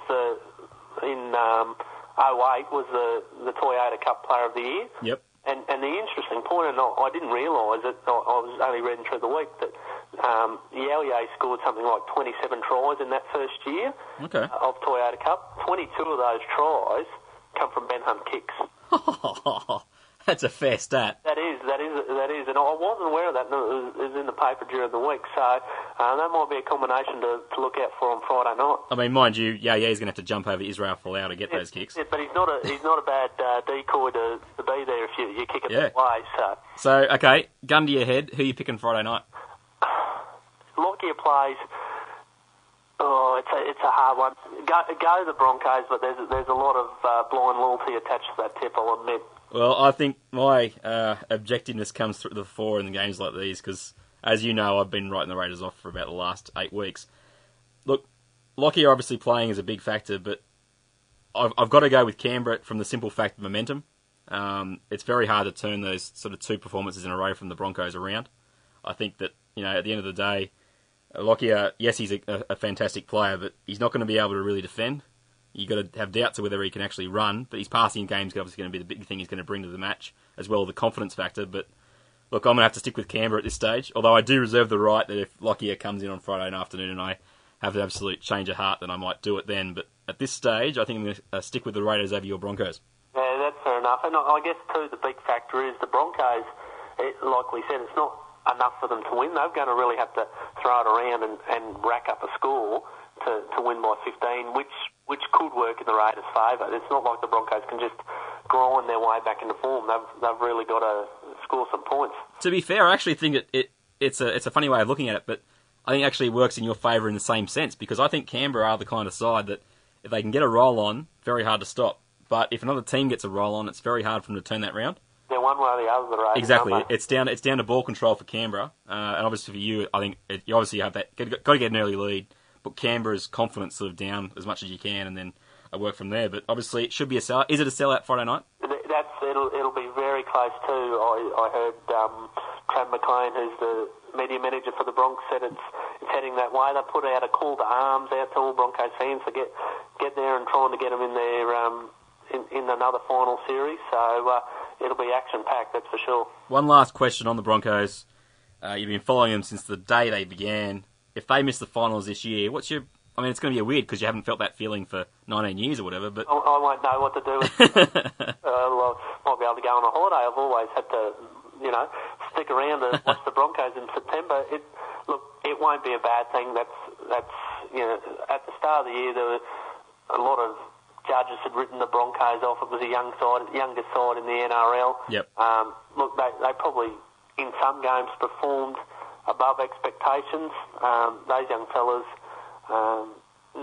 uh, in um, oh eight was the the Toyota Cup Player of the Year. Yep. And, and the interesting point, and I, I didn't realise it, I, I was only reading through the week, that um, Yao scored something like twenty-seven tries in that first year Okay. uh, of Toyota Cup. twenty-two of those tries come from Ben Hunt kicks. That's a fair stat. That is, that is, that is, and I wasn't aware of that. It was, it was in the paper during the week, so uh, that might be a combination to, to look out for on Friday night. I mean, mind you, yeah, yeah, he's going to have to jump over Israel Folau to get Yeah, those kicks. yeah, but he's not a he's not a bad uh, decoy to, to be there if you, you kick it Yeah. that way. So So, okay, gun to your head, who are you picking Friday night? Lockyer plays. Oh, it's a it's a hard one. Go go the Broncos, but there's there's a lot of uh, blind loyalty attached to that tip, I'll admit. Well, I think my uh, objectiveness comes through the fore in games like these because, as you know, I've been writing the Raiders off for about the last eight weeks. Look, Lockyer obviously playing is a big factor, but I've, I've got to go with Canberra from the simple fact of momentum. Um, it's very hard to turn those sort of two performances in a row from the Broncos around. I think that, you know, at the end of the day, Lockyer, yes, he's a, a, a fantastic player, but he's not going to be able to really defend. You've got to have doubts of whether he can actually run, but his passing game is obviously going to be the big thing he's going to bring to the match, as well as the confidence factor. But look, I'm going to have to stick with Canberra at this stage, although I do reserve the right that if Lockyer comes in on Friday afternoon and I have an absolute change of heart, then I might do it then. But at this stage, I think I'm going to uh, stick with the Raiders over your Broncos. Yeah, that's fair enough. And I I guess, too, the big factor is the Broncos, it, like we said, it's not enough for them to win. They're going to really have to throw it around and, and rack up a score to, to win by fifteen, which which could work in the Raiders' favour. It's not like the Broncos can just grind their way back into form. They've they've really got to score some points. To be fair, I actually think it, it it's a it's a funny way of looking at it, but I think it actually works in your favour in the same sense, because I think Canberra are the kind of side that if they can get a roll on, very hard to stop. But if another team gets a roll on, it's very hard for them to turn that round. They're one way or the other, the Raiders. Exactly. aren't they? It's down it's down to ball control for Canberra, uh, and obviously for you, I think it, you obviously have that got to get an early lead, but Canberra's confidence sort of down as much as you can, and then I work from there. But obviously, it should be a sellout. Is it a sellout Friday night? That's it'll it'll be very close too. I I heard um, Trav McLean, who's the media manager for the Broncos, said it's it's heading that way. They put out a call to arms out to all Broncos fans to get get there and trying to get them in their um in, in another final series. So uh, it'll be action packed, that's for sure. One last question on the Broncos. Uh, you've been following them since the day they began. If they miss the finals this year, what's your? I mean, it's going to be a weird because you haven't felt that feeling for nineteen years or whatever. But I, I won't know what to do. With uh, well, I might be able to go on a holiday. I've always had to, you know, stick around and watch the Broncos in September. It look, it won't be a bad thing. That's that's you know, at the start of the year there were a lot of judges had written the Broncos off. It was a young side, youngest side in the N R L. Yep. Um, look, they they probably in some games performed above expectations. Um, those young fellas. Um,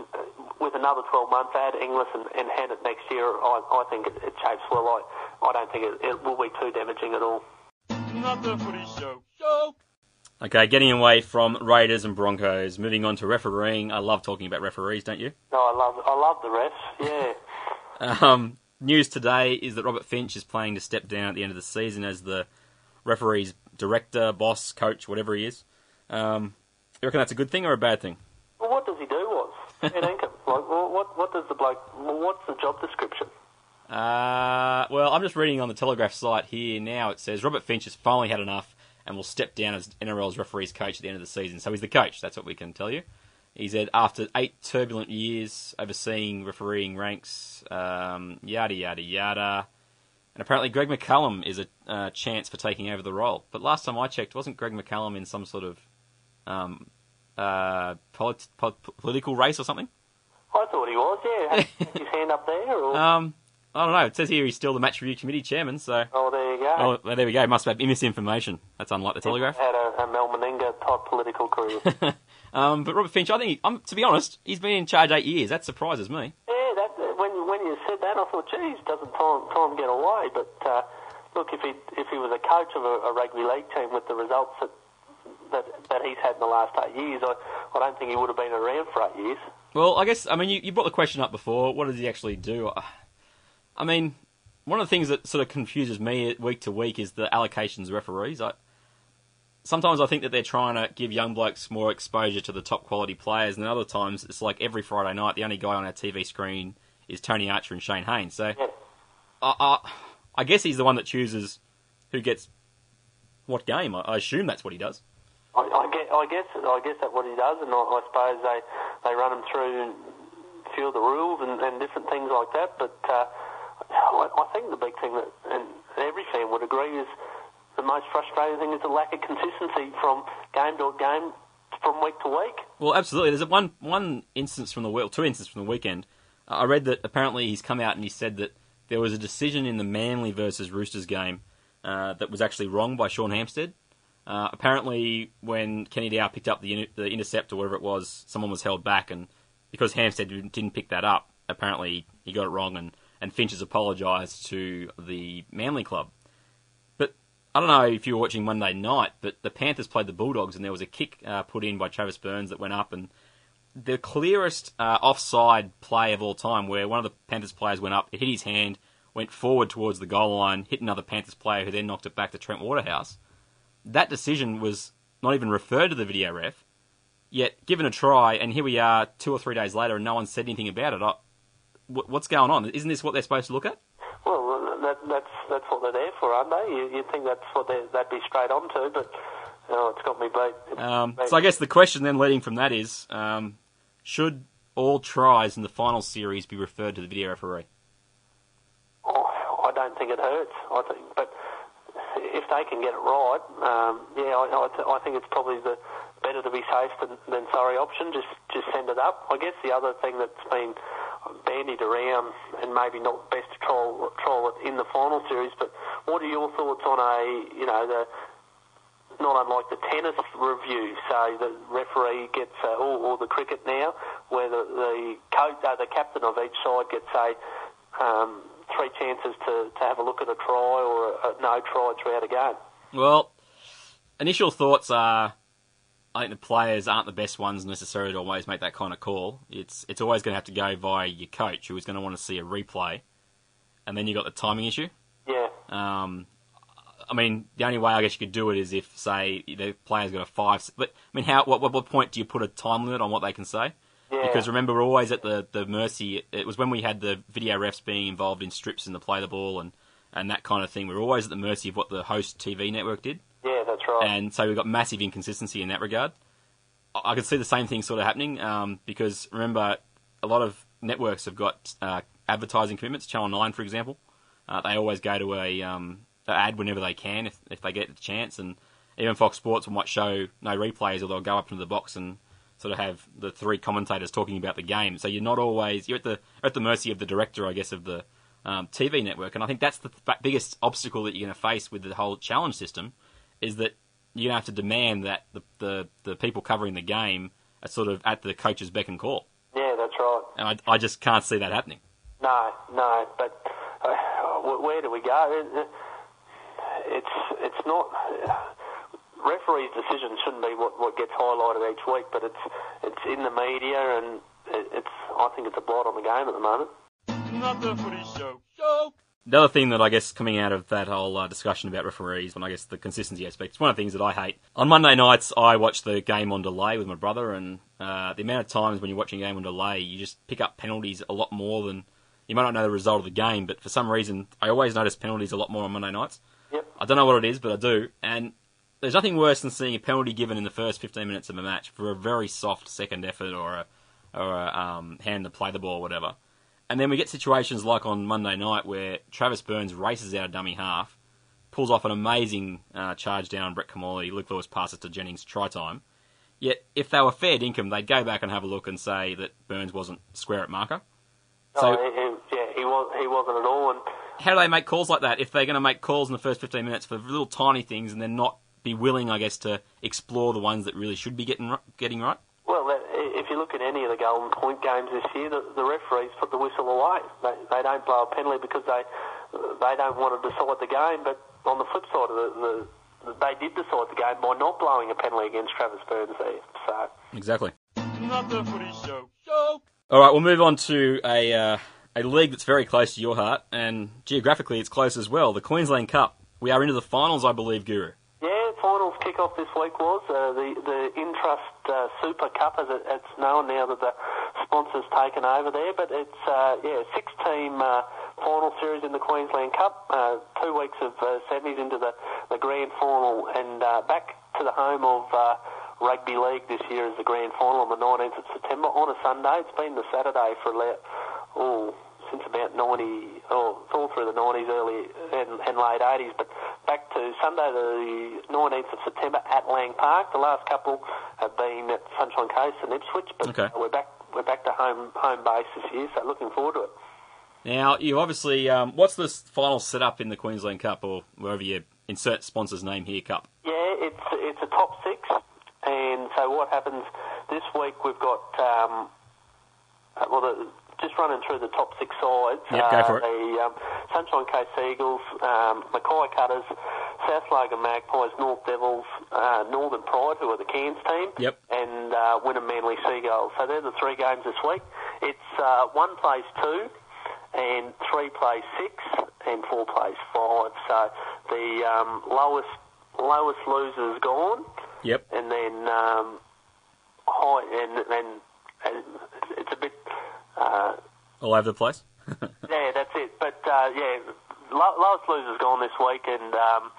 with another twelve months, add Inglis and, and hand it next year, I, I think it, it shapes well. I, I don't think it, it will be too damaging at all. Not the footy show. Show. okay, getting away from Raiders and Broncos, moving on to refereeing. I love talking about referees, don't you? No, I love I love the refs. Yeah. Um, news today is that Robert Finch is planning to step down at the end of the season as the referee's director, boss, coach, whatever he is. Um, you reckon that's a good thing or a bad thing? Well, what does he do, was? Ed Ankham. Like, well, what what does the bloke? Well, what's the job description? Uh, well, I'm just reading on the Telegraph site here now. It says Robert Finch has finally had enough and will step down as N R L's referees coach at the end of the season. So he's the coach. That's what we can tell you. He said after eight turbulent years overseeing refereeing ranks, um, yada yada yada, and apparently Greg McCallum is a uh, chance for taking over the role. But last time I checked, wasn't Greg McCallum in some sort of um, uh, polit- po- political race or something? I thought he was. Yeah. Had his hand up there. Or... Um, I don't know. It says here he's still the match review committee chairman. So. Oh, there you go. Oh, well, there we go. Must have misinformation. That's unlike the Telegraph. Had a, a Mel Meninga type political career. um, but Robert Finch, I think, he, um, to be honest, he's been in charge eight years. That surprises me. Yeah, that, when when you said that, I thought, geez, doesn't time time get away? But uh, look, if he if he was a coach of a, a rugby league team with the results that, that that he's had in the last eight years, I, I don't think he would have been around for eight years. Well, I guess I mean you, you brought the question up before. What does he actually do? I mean, one of the things that sort of confuses me week to week is the allocations of referees. I, sometimes I think that they're trying to give young blokes more exposure to the top quality players, and then other times it's like every Friday night the only guy on our T V screen is Tony Archer and Shane Haynes. So Yeah. I, I, I guess he's the one that chooses who gets what game. I, I assume that's what he does. I, I, guess, I guess I guess that's what he does, and I, I suppose they, they run him through a few of the rules and, and different things like that. But uh, I, I think the big thing that, and and every fan would agree, is the most frustrating thing is the lack of consistency from game to game, from week to week. Well, absolutely. There's one one instance from the well, two instances from the weekend. Uh, I read that apparently he's come out and he said that there was a decision in the Manly versus Roosters game uh, that was actually wrong by Sean Hampstead. Uh, apparently, when Kenny Dow picked up the, in- the intercept or whatever it was, someone was held back, and because Hampstead didn't, didn't pick that up, apparently he got it wrong, and, and Finch has apologised to the Manly club. But I don't know if you were watching Monday night, but the Panthers played the Bulldogs, and there was a kick uh, put in by Travis Burns that went up, and the clearest uh, offside play of all time, where one of the Panthers players went up, it hit his hand, went forward towards the goal line, hit another Panthers player who then knocked it back to Trent Waterhouse. That decision was not even referred to the video ref, yet given a try, and here we are two or three days later and no one said anything about it. I, what's going on? Isn't this what they're supposed to look at? Well, that, that's that's what they're there for, aren't they? You, you'd think that's what they'd be straight on to, but oh, it's got me beat. Um, so I guess the question then leading from that is, um, should all tries in the final series be referred to the video referee? Oh, I don't think it hurts. I think, but if they can get it right, um, yeah, I, I, th- I think it's probably the better to be safe than, than sorry option. Just just send it up. I guess the other thing that's been bandied around, and maybe not best to trial, trial it in the final series, but what are your thoughts on a, you know, the not unlike the tennis review, so the referee gets, uh, or, or the cricket now, where the the, coach, uh, the captain of each side gets, say, um, three chances to, to have a look at a try or a, a no try throughout a game. Well, initial thoughts are, I think the players aren't the best ones necessarily to always make that kind of call. It's it's always going to have to go via your coach, who is going to want to see a replay, and then you've got the timing issue. Yeah. Um, I mean, the only way I guess you could do it is if, say, the player's got a five. But I mean, how? What, what point do you put a time limit on what they can say? Yeah. Because remember, we're always at the, the mercy. It was when we had the video refs being involved in strips and the play the ball and, and that kind of thing. We were always at the mercy of what the host T V network did. Yeah, that's right. And so we've got massive inconsistency in that regard. I could see the same thing sort of happening um, because, remember, a lot of networks have got uh, advertising commitments. Channel nine, for example. Uh, they always go to a um, an ad whenever they can if, if they get the chance. And even Fox Sports might show no replays, or they'll go up into the box and sort of have the three commentators talking about the game. So you're not always... You're at the at the mercy of the director, I guess, of the um, T V network. And I think that's the th- biggest obstacle that you're going to face with the whole challenge system, is that you're going to have to demand that the, the, the people covering the game are sort of at the coach's beck and call. Yeah, that's right. And I, I just can't see that happening. No, no, but uh, where do we go? It's it's not... Referees' decisions shouldn't be what, what gets highlighted each week, but it's it's in the media, and it's I think it's a blight on the game at the moment. Not the footy show. Show. The other thing that I guess coming out of that whole uh, discussion about referees, and I guess the consistency aspect, it's one of the things that I hate. On Monday nights, I watch the game on delay with my brother, and uh, the amount of times when you're watching a game on delay, you just pick up penalties a lot more than... You might not know the result of the game, but for some reason, I always notice penalties a lot more on Monday nights. Yep. I don't know what it is, but I do, and there's nothing worse than seeing a penalty given in the first fifteen minutes of a match for a very soft second effort or a, or a um, hand to play the ball or whatever. And then we get situations like on Monday night where Travis Burns races out a dummy half, pulls off an amazing uh, charge down Brett Kamali, Luke Lewis passes to Jennings, try time. Yet, if they were fair dinkum, they'd go back and have a look and say that Burns wasn't square at marker. So, oh, he, he, yeah, he, was, he wasn't at all. And how do they make calls like that if they're going to make calls in the first fifteen minutes for little tiny things and then not be willing, I guess, to explore the ones that really should be getting getting right? Well, if you look at any of the Golden Point games this year, the, the referees put the whistle away. They, they don't blow a penalty because they they don't want to decide the game. But on the flip side of the, the they did decide the game by not blowing a penalty against Travis Burns there. So exactly. Not the footy show. Show. All right, we'll move on to a uh, a league that's very close to your heart, and geographically it's close as well. The Queensland Cup. We are into the finals, I believe, Guru. Yeah, finals kick-off this week was uh, the the Intrust uh, Super Cup, as it, it's known now that the sponsor's taken over there. But it's uh, yeah, six-team uh, final series in the Queensland Cup. Uh, two weeks of uh, semis into the, the grand final, and uh, back to the home of uh, rugby league this year as the grand final on the nineteenth of September on a Sunday. It's been the Saturday for oh since about ninety, or all through the nineties, early and, and late eighties. But back to Sunday, the nineteenth of September at Lang Park. The last couple have been at Sunshine Coast and Ipswich, but Okay. we're back we're back to home home base this year. So looking forward to it. Now, you obviously, um, what's the final setup in the Queensland Cup, or wherever you insert sponsor's name here, Cup? Yeah, it's it's a top six, and so what happens this week? We've got um, uh, well, the, just running through the top six sides. Yep, go for it. Uh, the um, Sunshine Coast Eagles, um, Mackay Cutters, South Logan Magpies, North Devils, uh, Northern Pride, who are the Cairns team, Yep. and uh, Wynnum Manly Seagulls. So they're the three games this week. It's uh, one plays two, and three plays six, and four plays five. So the um, lowest lowest loser's gone, Yep. and then um, high, and then and it's a bit. Uh, All over the place? yeah, that's it. But uh, yeah, low, lowest loser's gone this week, and um,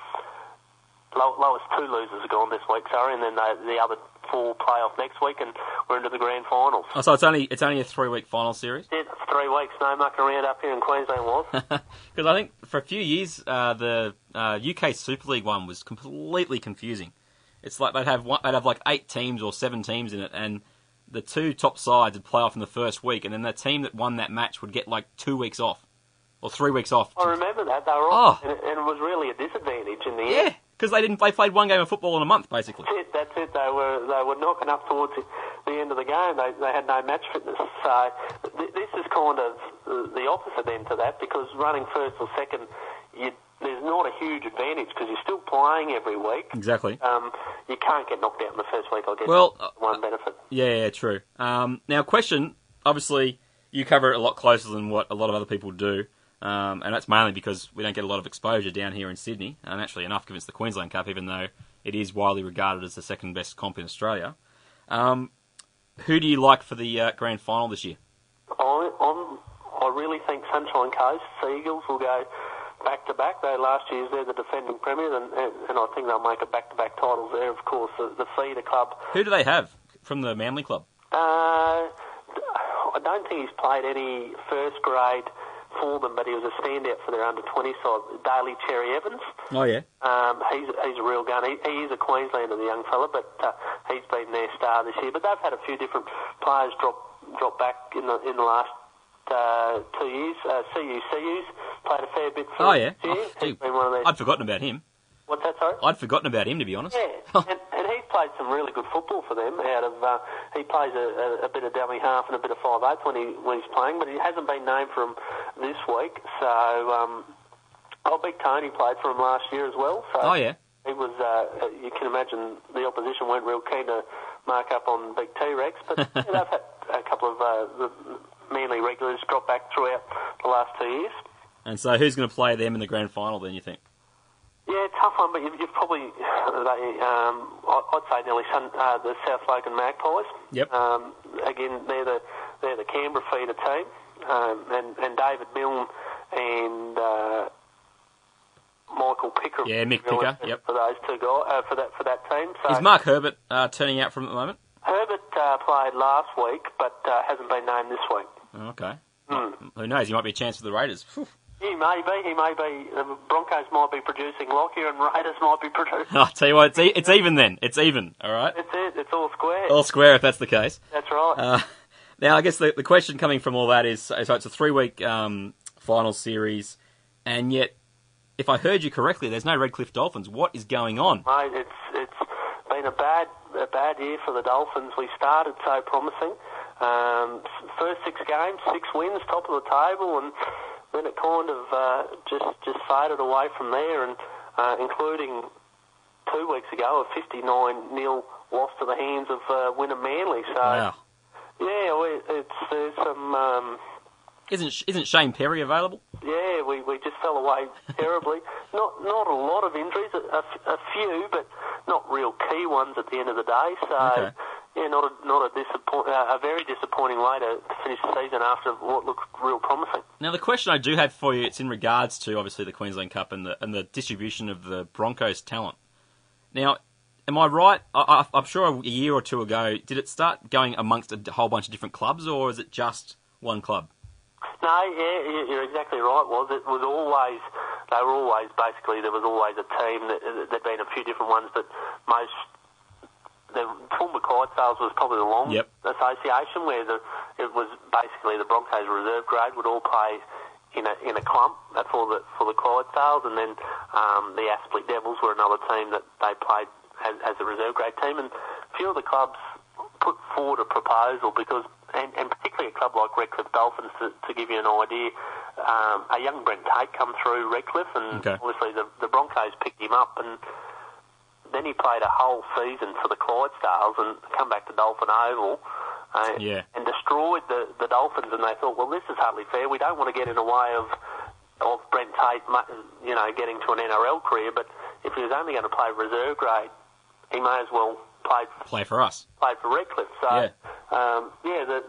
low, lowest two losers are gone this week. Sorry, and then the, the other four play off next week, and we're into the grand finals. Oh, so it's only it's only a three-week final series? Yeah, it's three weeks, no mucking around up here in Queensland was. Because I think for a few years, uh, the uh, U K Super League one was completely confusing. It's like they'd have one, they'd have like eight teams or seven teams in it, and the two top sides would play off in the first week, and then the team that won that match would get like two weeks off or three weeks off. I remember that. They were off, Oh. and, it, and it was really a disadvantage in the end. Yeah, because they didn't. They played one game of football in a month, basically. That's it. That's it. They were they were knocking up towards the, the end of the game. They they had no match fitness. So th- this is kind of the opposite end to that, because running first or second, you, there's not a huge advantage because you're still playing every week. Exactly. Um, you can't get knocked out in the first week. I guess. Well, that's one benefit. Yeah, yeah, true. Um, now, question. Obviously, you cover it a lot closer than what a lot of other people do. Um, and that's mainly because we don't get a lot of exposure down here in Sydney, and actually enough given it's the Queensland Cup, even though it is widely regarded as the second best comp in Australia. Um, who do you like for the uh, grand final this year? I I'm, I really think Sunshine Coast Seagulls will go back to back. They last year's they're the defending premiers, and, and, and I think they'll make a back to back titles there. Of course, the, the feeder club. Who do they have from the Manly club? Uh, I don't think he's played any first grade for them, but he was a standout for their under twenty side. Daly Cherry Evans. Oh, yeah. Um, he's he's a real gun. He, he is a Queenslander, the young fella, but uh, he's been their star this year. But they've had a few different players drop drop back in the in the last uh, two years. Uh, C U C U's played a fair bit for Oh, them yeah. this year. Oh, gee, He's been one of their. I'd forgotten about him. What's that, sorry? I'd forgotten about him, to be honest. Yeah, and, and he's played some really good football for them. Out of uh, he plays a, a, a bit of dummy half and a bit of five eighths when he when he's playing, but he hasn't been named for him this week. So, um, oh, Big Tony played for him last year as well. So Oh, yeah. he was. Uh, you can imagine the opposition weren't real keen to mark up on Big T-Rex, but yeah, they've had a couple of uh, the Manly regulars drop back throughout the last two years. And so who's going to play them in the grand final then, you think? Yeah, tough one, but you've, you've probably, they, um, I'd say nearly sun, uh, the South Logan Magpies. Yep. Um, again, they're the they're the Canberra feeder team, um, and and David Milne and uh, Michael Picker. Yeah, Mick really Picker, yep. For those two guys, uh, for that for that team. So Is Mark Herbert uh, turning out from at the moment? Herbert uh, played last week, but uh, hasn't been named this week. Oh, okay. Mm. Who knows? He might be a chance for the Raiders. Phew. He may be. He may be. The Broncos might be producing Lockyer, and Raiders might be producing. I'll tell you what, it's, e- it's even then. It's even, all right? It's it. It's all square. All square if that's the case. That's right. Uh, now, I guess the, the question coming from all that is, so it's a three-week um, final series, and yet, if I heard you correctly, there's no Redcliffe Dolphins. What is going on? Mate, it's it's been a bad a bad year for the Dolphins. We started so promising. Um, first six games, six wins, top of the table, and then it kind of uh, just just faded away from there, and uh, including two weeks ago a fifty-nine nil loss to the hands of uh, Wynnum Manly. So Wow. yeah, we, it's there's some. Um, Isn't isn't Shane Perry available? Yeah, we, we just fell away terribly. Not not a lot of injuries, a, a, a few, but not real key ones at the end of the day. So, Okay. yeah, not a not a disappoint, uh, a very disappointing way to, to finish the season after what looked real promising. Now, the question I do have for you, it's in regards to, obviously, the Queensland Cup and the and the distribution of the Broncos' talent. Now, am I right? I, I, I'm sure a year or two ago, did it start going amongst a whole bunch of different clubs, or is it just one club? No, yeah, you- you're exactly right. Was it was always they were always basically there was always a team that there'd been a few different ones, but most the Toowoomba Clydesdales was probably the long Yep. association where the it was basically the Broncos reserve grade would all play in a in a clump for the for the Clydesdales, and then um, the Aspley Devils were another team that they played as, as a reserve grade team, and a few of the clubs put forward a proposal because, and, and particularly a club like Redcliffe Dolphins, to, to give you an idea, um, a young Brent Tate come through Redcliffe, and Okay. obviously the, the Broncos picked him up, and then he played a whole season for the Clydesdales and come back to Dolphin Oval uh, Yeah. and destroyed the, the Dolphins, and they thought, well, this is hardly fair. We don't want to get in the way of of Brent Tate, mu- you know, getting to an N R L career, but if he was only going to play reserve grade, he may as well play Play for us. played for Redcliffe. So, Yeah. um, yeah, the,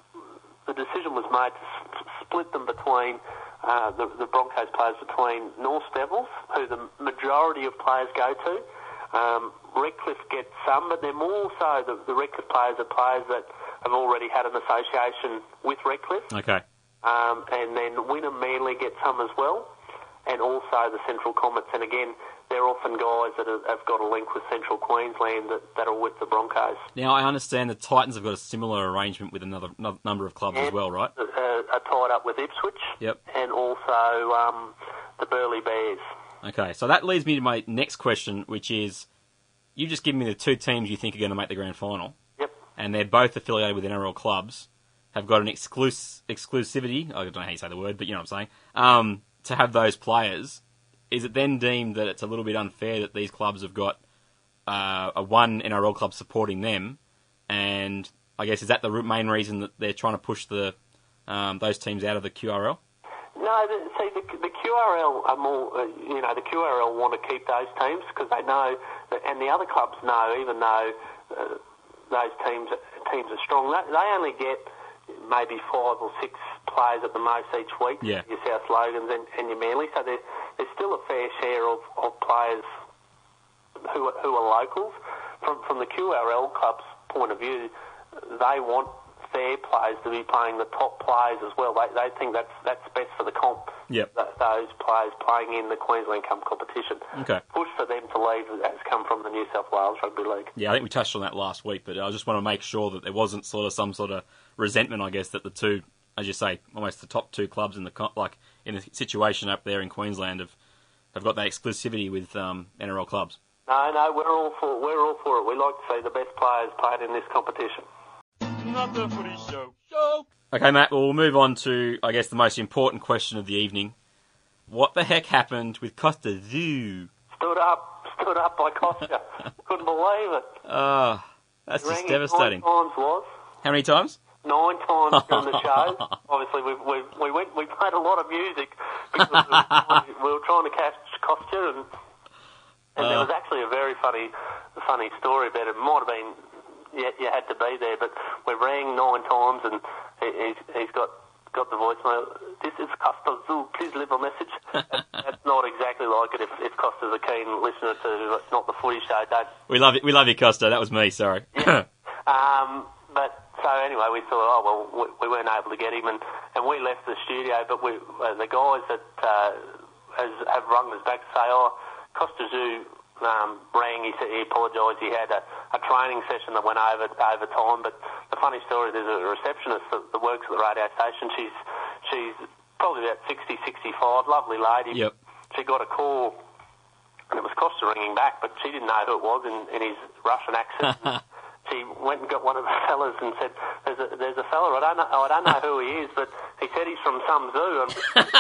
the decision was made to s- split them between uh, the, the Broncos players between North Devils, who the majority of players go to. Um, Redcliffe gets some, but they're more so the, the Redcliffe players are players that have already had an association with Redcliffe. Okay. Um, and then Wynnum Manly get some as well, and also the Central Comets. And again, they're often guys that have, have got a link with Central Queensland that, that are with the Broncos. Now, I understand the Titans have got a similar arrangement with another no- number of clubs as And, well, right? Uh, are tied up with Ipswich. Yep. And also um, the Burleigh Bears. Okay, so that leads me to my next question, which is, you just give me the two teams you think are going to make the grand final, Yep. and they're both affiliated with N R L clubs, have got an exclus- exclusivity, I don't know how you say the word, but you know what I'm saying, um, to have those players. Is it then deemed that it's a little bit unfair that these clubs have got uh, a one N R L club supporting them, and I guess is that the main reason that they're trying to push the um, those teams out of the Q R L? No, the, see, the, the Q R L are more, uh, you know, the Q R L want to keep those teams because they know, that, and the other clubs know, even though uh, those teams teams are strong, they, they only get maybe five or six players at the most each week, Yeah. your South Logans and, and your Manly, so there, there's still a fair share of, of players who are, who are locals. From, from the Q R L club's point of view, they want their players to be playing the top players as well. They, they think that's that's best for the comp. Yep. Th- those players playing in the Queensland Cup competition. Okay. Push for them to leave has come from the New South Wales Rugby League. Yeah, I think we touched on that last week, but I just want to make sure that there wasn't sort of some sort of resentment, I guess, that the two, as you say, almost the top two clubs in the co- like in the situation up there in Queensland have have got that exclusivity with um, N R L clubs. No, no, we're all for we're all for it. We like to see the best players played in this competition. Not the footy show. Show. Okay, Matt, well, we'll move on to, I guess, the most important question of the evening. What the heck happened with Costa Zoo? Stood up, stood up by Costa. Couldn't believe it. Ah, that's just Rang him devastating. Nine times was. How many times? Nine times during the show. Obviously, we we we went we played a lot of music because we were, trying, we were trying to catch Costa, and and there Uh. was actually a very funny funny story about it. It might have been you, you had to be there, but we rang nine times, and he, he's he's got got the voicemail. This is Costa Zoo. Please leave a message. That, that's not exactly like it. If, if Costa's a keen listener to Not the Footy Show, don't. We love it. We love you, Costa. That was me. Sorry. Yeah. um, but so anyway, we thought, oh well, we, we weren't able to get him, and, and we left the studio. But we, uh, the guys that uh, has, have rung us back to say, oh, Costa Zoo um, rang. He said he apologised. He had a, a training session that went over over time. But the funny story, there's a receptionist that, that works at the radio station. She's she's probably about sixty, sixty-five, lovely lady. Yep. She got a call, and it was Costa ringing back, but she didn't know who it was in, in his Russian accent. She went and got one of the fellas and said, "There's a there's a fella. I don't know. I don't know who he is, but he said he's from some zoo." And,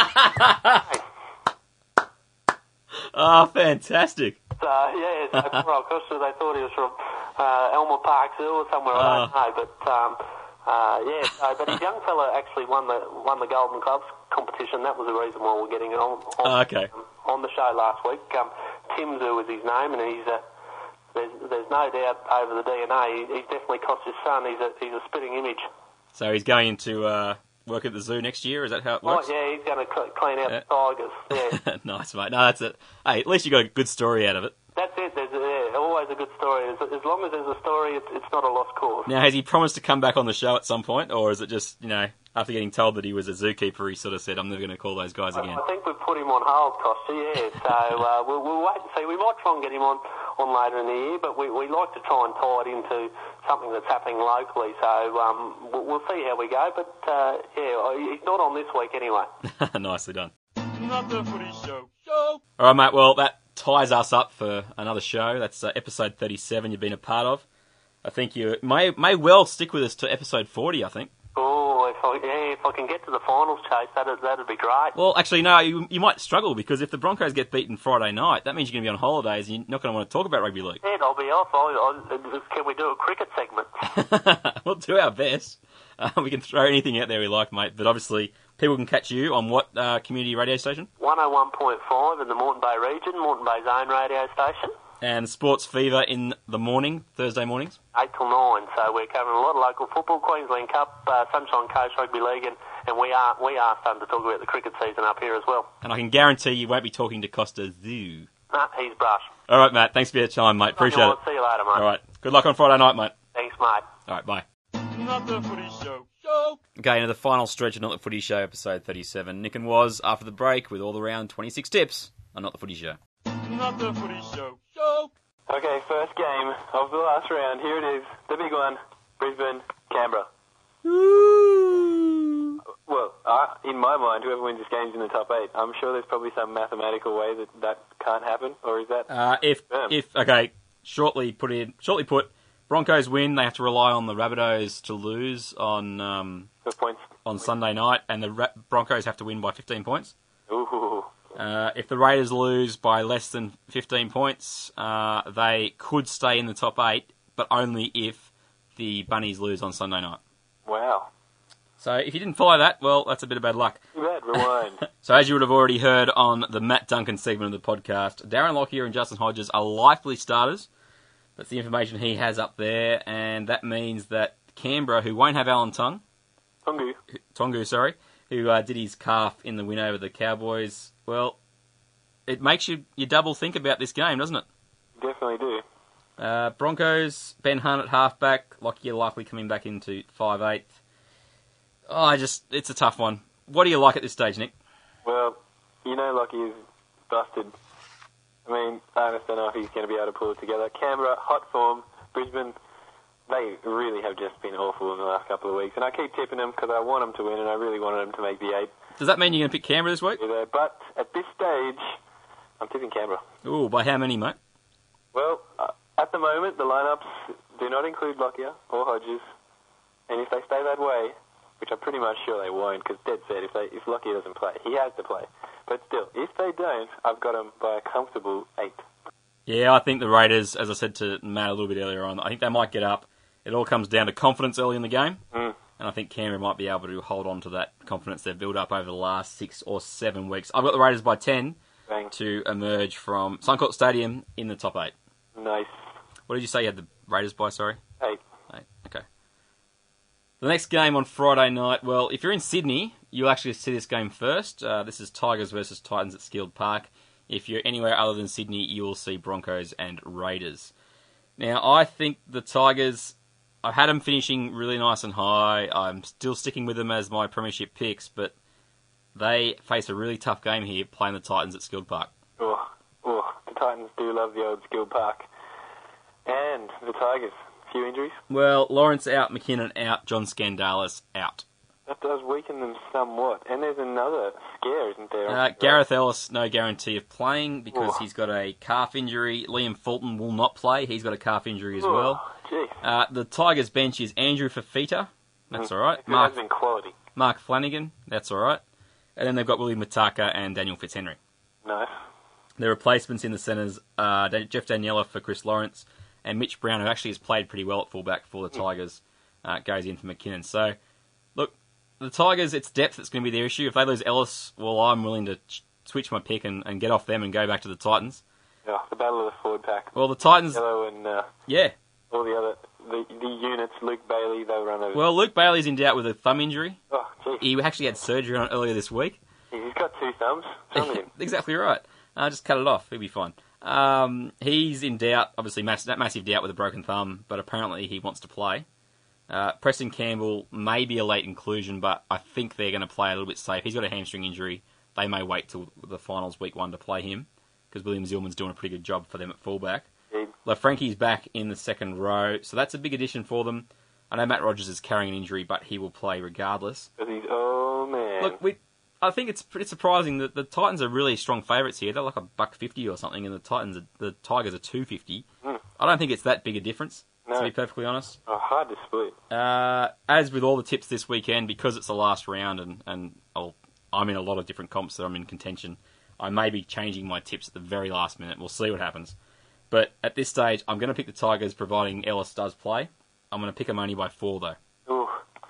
Oh, fantastic. so yeah, so poor old Costa, they thought he was from uh, Elmer Park Zoo or somewhere. I don't know, but um, uh, yeah. So, but his young fella actually won the won the Golden Clubs competition. That was the reason why we're getting it on on, Oh, okay. um, on the show last week. Um, Tim Zoo is his name, and he's a. There's, there's no doubt over the D N A. He, he's definitely Costa's son. He's a he's a spitting image. So he's going to uh, work at the zoo next year. Is that how it Oh works? yeah, he's going to cl- clean out Yeah. the tigers. Yeah, Nice, mate. No, that's it. Hey, at least you got a good story out of it. that's it. There's yeah, always a good story. As, as long as there's a story, it's, it's not a lost cause. Now, has he promised to come back on the show at some point, or is it just, you know, after getting told that he was a zookeeper, he sort of said, I'm never going to call those guys again. I think we've put him on hold, Costa, yeah. So uh, we'll, we'll wait and see. We might try and get him on, on later in the year, but we, we like to try and tie it into something that's happening locally. So um, we'll, we'll see how we go. But, uh, yeah, he's not on this week anyway. Nicely done. Not the footy show. Show. All right, mate. Well, that ties us up for another show. That's uh, episode thirty-seven you've been a part of. I think you may may well stick with us to episode forty, I think. Oh, if I, yeah, if I can get to the finals, Chase, that'd, that'd be great. Well, actually, no, you, you might struggle because if the Broncos get beaten Friday night, that means you're going to be on holidays and you're not going to want to talk about rugby league. Yeah, I'll be off. I, I, can we do a cricket segment? We'll do our best. Uh, we can throw anything out there we like, mate. But obviously, people can catch you on what uh, community radio station? one oh one point five in the Moreton Bay region, Moreton Bay's own radio station. And Sports Fever in the morning, Thursday mornings? eight till nine, so we're covering a lot of local football, Queensland Cup, uh, Sunshine Coast Rugby League, and, and we are we are starting to talk about the cricket season up here as well. And I can guarantee you won't be talking to Costa Zoo. Nah, he's brush. All right, Matt. Thanks for your time, mate. Appreciate it. See you later, mate. All right. Good luck on Friday night, mate. Thanks, mate. All right, bye. Not the footy show. Show. Okay, into the final stretch of Not the Footy Show, episode thirty-seven. Nick and Woz after the break with all around twenty-six tips on Not the Footy Show. Not the footy show. Show. Okay, first game of the last round. Here it is, the big one, Brisbane, Canberra. Ooh. Well, uh, in my mind, whoever wins this game is in the top eight. I'm sure there's probably some mathematical way that that can't happen, or is that... Uh, if, Yeah. if okay, shortly put in, shortly put, Broncos win, they have to rely on the Rabbitohs to lose on um, for points? on Sunday night, and the Ra- Broncos have to win by fifteen points. Ooh. Uh, if the Raiders lose by less than fifteen points, uh, they could stay in the top eight, but only if the Bunnies lose on Sunday night. Wow. So if you didn't follow that, well, that's a bit of bad luck. Too bad, rewind. So as you would have already heard on the Matt Duncan segment of the podcast, Darren Lockyer and Justin Hodges are likely starters. That's the information he has up there, and that means that Canberra, who won't have Alan Tongue, Tongu. Tongu, sorry, who uh, did his calf in the win over the Cowboys, well, it makes you, you double think about this game, doesn't it? Definitely do. Uh, Broncos, Ben Hunt at halfback, Lockyer likely coming back into five eight. Oh, I just, it's a tough one. What do you like at this stage, Nick? Well, you know Lockie is busted. I mean, I just don't know if he's going to be able to pull it together. Canberra, hot form. Brisbane, they really have just been awful in the last couple of weeks. And I keep tipping them because I want them to win and I really wanted them to make the eight. Does that mean you're going to pick Canberra this week? But at this stage, I'm tipping Canberra. Ooh, by how many, mate? Well, uh, at the moment, the lineups do not include Lockyer or Hodges. And if they stay that way, which I'm pretty much sure they won't, because dead set, if, they, if Lockyer doesn't play, he has to play. But still, if they don't, I've got them by a comfortable eight. Yeah, I think the Raiders, as I said to Matt a little bit earlier on, I think they might get up. It all comes down to confidence early in the game. Mm. And I think Canberra might be able to hold on to that confidence they've built up over the last six or seven weeks. I've got the Raiders by ten Bang. to emerge from Suncorp Stadium in the top eight. Nice. What did you say you had the Raiders by, sorry? Eight. Eight, okay. The next game on Friday night, well, if you're in Sydney, you'll actually see this game first. Uh, this is Tigers versus Titans at Skilled Park. If you're anywhere other than Sydney, you will see Broncos and Raiders. Now, I think the Tigers, I've had them finishing really nice and high. I'm still sticking with them as my premiership picks, but they face a really tough game here playing the Titans at Skilled Park. Oh, oh, the Titans do love the old Skilled Park. And the Tigers, few injuries. Well, Lawrence out, McKinnon out, John Scandalis out. That does weaken them somewhat. And there's another scare, isn't there? Uh, Gareth Ellis, no guarantee of playing because Oh. he's got a calf injury. Liam Fulton will not play. He's got a calf injury as Oh, well. Geez. Uh, the Tigers bench is Andrew Fafita. That's all right. It Mark has been quality. Mark Flanagan. That's all right. And then they've got Willie Mataka and Daniel Fitzhenry. Nice. Their replacements in the centres, uh, Jeff Daniela for Chris Lawrence, and Mitch Brown, who actually has played pretty well at fullback for the Tigers, uh, goes in for McKinnon. So, look, the Tigers, it's depth that's going to be their issue. If they lose Ellis, well, I'm willing to ch- switch my pick and, and get off them and go back to the Titans. Yeah, the battle of the forward pack. Well, the Titans, Yellow and uh, yeah. all the other the, the units. Luke Bailey, they run over. Well, Luke Bailey's in doubt with a thumb injury. oh, geez. He actually had surgery on it earlier this week. He's got two thumbs. Thumb in him. Exactly right. Uh, just cut it off. He'll be fine. Um, he's in doubt, obviously mass- massive doubt with a broken thumb, but apparently he wants to play. Uh, Preston Campbell may be a late inclusion, but I think they're going to play a little bit safe. He's got a hamstring injury. They may wait till the finals week one to play him, because William Zillman's doing a pretty good job for them at fullback. Indeed. LaFrankie's back in the second row, so that's a big addition for them. I know Matt Rogers is carrying an injury, but he will play regardless. 'Cause he's, oh, man. Look, we, I think it's pretty surprising that the Titans are really strong favourites here. They're like a buck fifty or something, and the Titans, are, the Tigers are two fifty. Mm. I don't think it's that big a difference, No. to be perfectly honest. Oh, hard to split. Uh, as with all the tips this weekend, because it's the last round, and, and I'll, I'm in a lot of different comps that I'm in contention, I may be changing my tips at the very last minute. We'll see what happens. But at this stage, I'm going to pick the Tigers, providing Ellis does play. I'm going to pick them only by four, though. Ooh.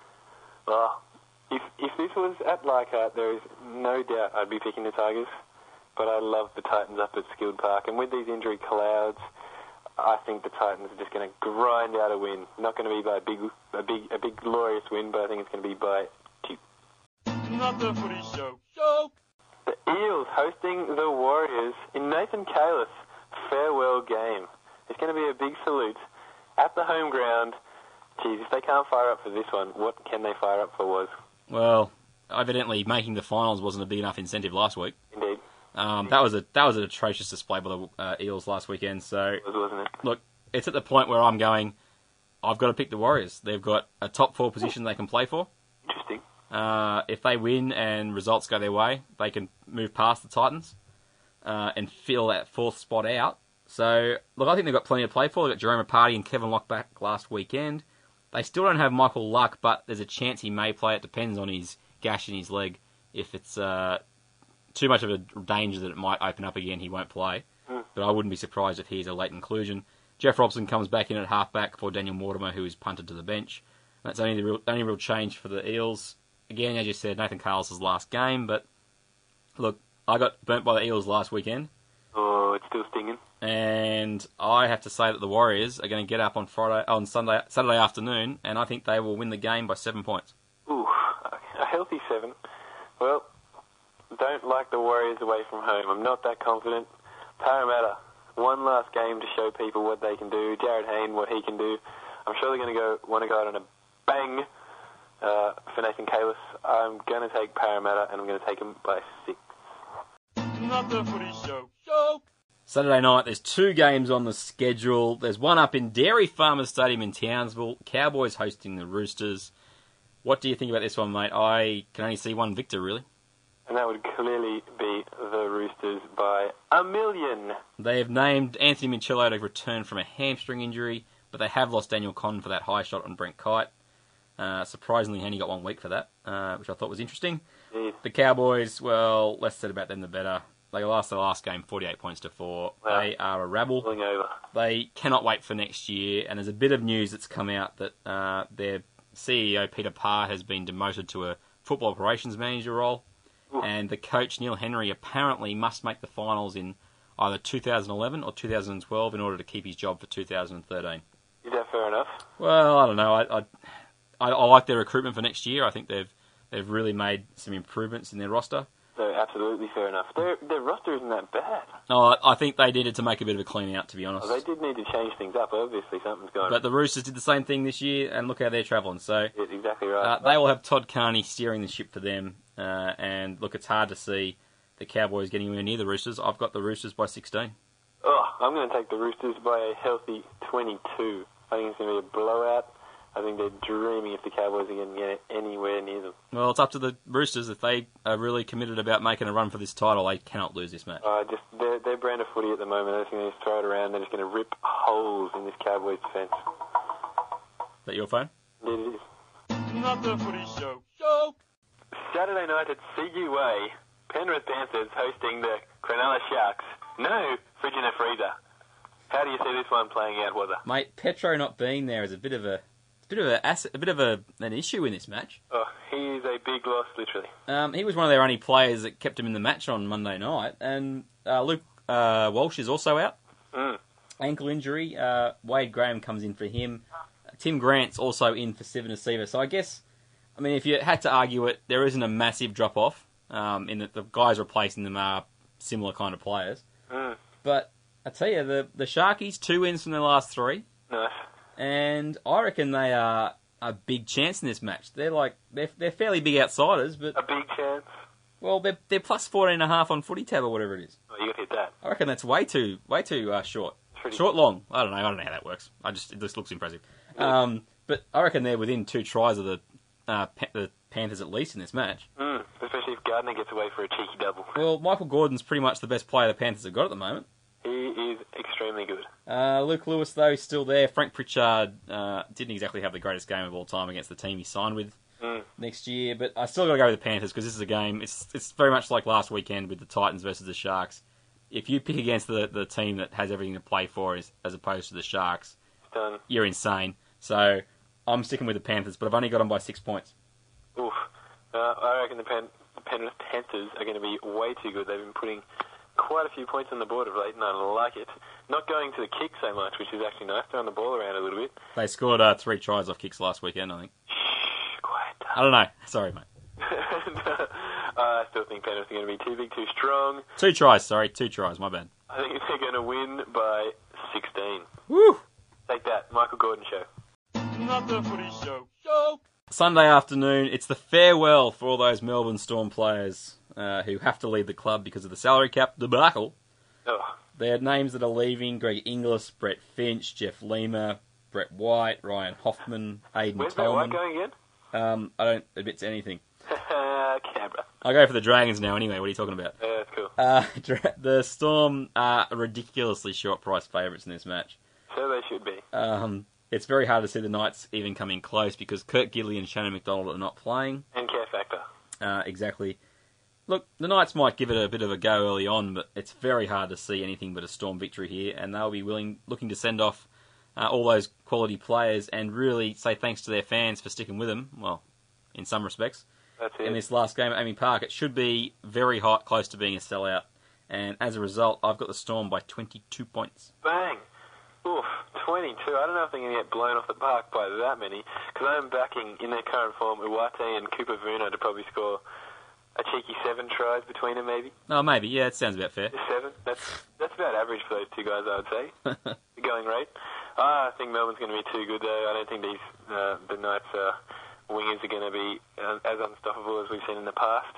Well, if if this was at Leichhardt, there is no doubt I'd be picking the Tigers. But I love the Titans up at Skilled Park. And with these injury clouds, I think the Titans are just going to grind out a win. Not going to be by a big, a big, a big glorious win, but I think it's going to be by two. Another footy show. Show. The Eels hosting the Warriors in Nathan Calis' farewell game. It's going to be a big salute at the home ground. Geez, if they can't fire up for this one, what can they fire up for, Was? Well, evidently making the finals wasn't a big enough incentive last week. Indeed. Um, that was a that was an atrocious display by the uh, Eels last weekend. So, It was, wasn't it? look, it's at the point where I'm going, I've got to pick the Warriors. They've got a top four position they can play for. Interesting. Uh, if they win and results go their way, they can move past the Titans uh, and fill that fourth spot out. So, look, I think they've got plenty to play for. They've got Jerome Party and Kevin Locke back last weekend. They still don't have Michael Luck, but there's a chance he may play. It depends on his gash in his leg. If it's uh, too much of a danger that it might open up again, he won't play. Mm. But I wouldn't be surprised if he's a late inclusion. Jeff Robson comes back in at halfback for Daniel Mortimer, who is punted to the bench. That's only the real, only real change for the Eels. Again, as you said, Nathan Carlos' last game, but look, I got burnt by the Eels last weekend, Oh, it's still stinging. and I have to say that the Warriors are going to get up on Friday, on Sunday, Saturday afternoon, and I think they will win the game by seven points. Ooh, a healthy seven. Well, don't like the Warriors away from home. I'm not that confident. Parramatta, one last game to show people what they can do. Jared Hayne, what he can do. I'm sure they're going to go want to go out on a bang uh, for Nathan Calis. I'm going to take Parramatta, and I'm going to take him by six. Another footy show. Show. Saturday night, there's two games on the schedule. There's one up in Dairy Farmers Stadium in Townsville. Cowboys hosting the Roosters. What do you think about this one, mate? I can only see one victor, really. And that would clearly be the Roosters by a million. They have named Anthony Michello to return from a hamstring injury, but they have lost Daniel Conn for that high shot on Brent Kite. Uh, surprisingly, he only got one week for that, uh, which I thought was interesting. Jeez. The Cowboys, well, less said about them the better. They lost their last game forty-eight points to four. Wow. They are a rabble. Pulling over. They cannot wait for next year, and there's a bit of news that's come out that uh, their C E O, Peter Parr, has been demoted to a football operations manager role, Ooh. and the coach, Neil Henry, apparently must make the finals in either two thousand eleven or two thousand twelve in order to keep his job for two thousand thirteen. Is that fair enough? Well, I don't know. I, I, I, I like their recruitment for next year. I think they've they've really made some improvements in their roster. So absolutely fair enough. Their their roster isn't that bad. Oh, I think they needed to make a bit of a clean out, to be honest. Well, they did need to change things up. Obviously, something's going But the Roosters did the same thing this year, and look how they're travelling. So on. Yeah, exactly right. uh, they will have Todd Carney steering the ship for them. Uh, and look, it's hard to see the Cowboys getting anywhere near the Roosters. I've got the Roosters by sixteen. Oh, I'm going to take the Roosters by a healthy twenty-two. I think it's going to be a blowout. I think they're dreaming if the Cowboys are going to get anywhere near them. Well, it's up to the Roosters. If they are really committed about making a run for this title, they cannot lose this match. Uh, just their, their brand of footy at the moment, they're just going to throw it around. They're just going to rip holes in this Cowboys defence. Is that your phone? It is. Another footy show. Show. Saturday night at C U A, Penrith Panthers hosting the Cronulla Sharks. No fridge in a freezer. How do you see this one playing out, Wazza? Mate, Petro not being there is a bit of a, bit of a, asset, a bit of a, an issue in this match. Oh, he is a big loss, literally. Um, he was one of their only players that kept him in the match on Monday night, and uh, Luke uh, Walsh is also out. Mm. Ankle injury. Uh, Wade Graham comes in for him. Tim Grant's also in for Sivan Asiva. So I guess, I mean, if you had to argue it, there isn't a massive drop-off um, in that the guys replacing them are similar kind of players. Mm. But I tell you, the, the Sharkies, two wins from their last three. Nice. And I reckon they are a big chance in this match. They're like they're they're fairly big outsiders, but A big chance. well, they're they're plus fourteen and a half on Footy Tab or whatever it is. Oh, you got to hit that. I reckon that's way too way too uh, short. Pretty- Short, long. I don't know. I don't know how that works. I just it just looks impressive. Um, but I reckon they're within two tries of the uh, pa- the Panthers at least in this match. Mm, especially if Gardner gets away for a cheeky double. Well, Michael Gordon's pretty much the best player the Panthers have got at the moment. He is extremely good. Uh, Luke Lewis, though, is still there. Frank Pritchard uh, didn't exactly have the greatest game of all time against the team he signed with Mm. next year, but I still got to go with the Panthers because this is a game. It's it's very much like last weekend with the Titans versus the Sharks. If you pick against the, the team that has everything to play for as, as opposed to the Sharks, Done. you're insane. So I'm sticking with the Panthers, but I've only got them by six points. Oof. Uh, I reckon the, Pan- the Pan- Panthers are going to be way too good. They've been putting quite a few points on the board of late, and I like it. Not going to the kick so much, which is actually nice. Throwing the ball around a little bit. They scored uh, three tries off kicks last weekend, I think. Shh, quiet. I don't know. Sorry, mate. and, uh, I still think Panthers are going to be too big, too strong. Two tries, sorry. Two tries, my bad. I think they're going to win by sixteen. Woo! Take that, Michael Gordon Show. Not the footy show. Show. Sunday afternoon, it's the farewell for all those Melbourne Storm players uh, who have to leave the club because of the salary cap debacle. Oh, Their names that are leaving: Greg Inglis, Brett Finch, Jeff Lima, Brett White, Ryan Hoffman, Aidan where's that white Tolman. going again? Um, I don't admit to anything. Canberra. I go for the Dragons now anyway. What are you talking about? Yeah, that's cool. Uh, Dra- the Storm are ridiculously short-priced favourites in this match. So they should be. Um, it's very hard to see the Knights even coming close because Kurt Gidley and Shannon McDonald are not playing. And care factor. Uh, exactly. Look, the Knights might give it a bit of a go early on, but it's very hard to see anything but a Storm victory here, and they'll be willing, looking to send off uh, all those quality players and really say thanks to their fans for sticking with them. Well, in some respects. That's it. In this last game at Amy Park, it should be very hot, close to being a sellout, and as a result, I've got the Storm by twenty-two points. Bang! Oof, twenty-two. I don't know if they're going to get blown off the park by that many, because I'm backing, in their current form, Uwate and Cooper Vuno to probably score a cheeky seven tries between them, maybe. Oh, maybe. Yeah, it sounds about fair. Just seven. That's that's about average for those two guys, I would say. The going rate. Uh, I think Melbourne's going to be too good, though. I don't think these uh, the Knights uh, wingers are going to be uh, as unstoppable as we've seen in the past.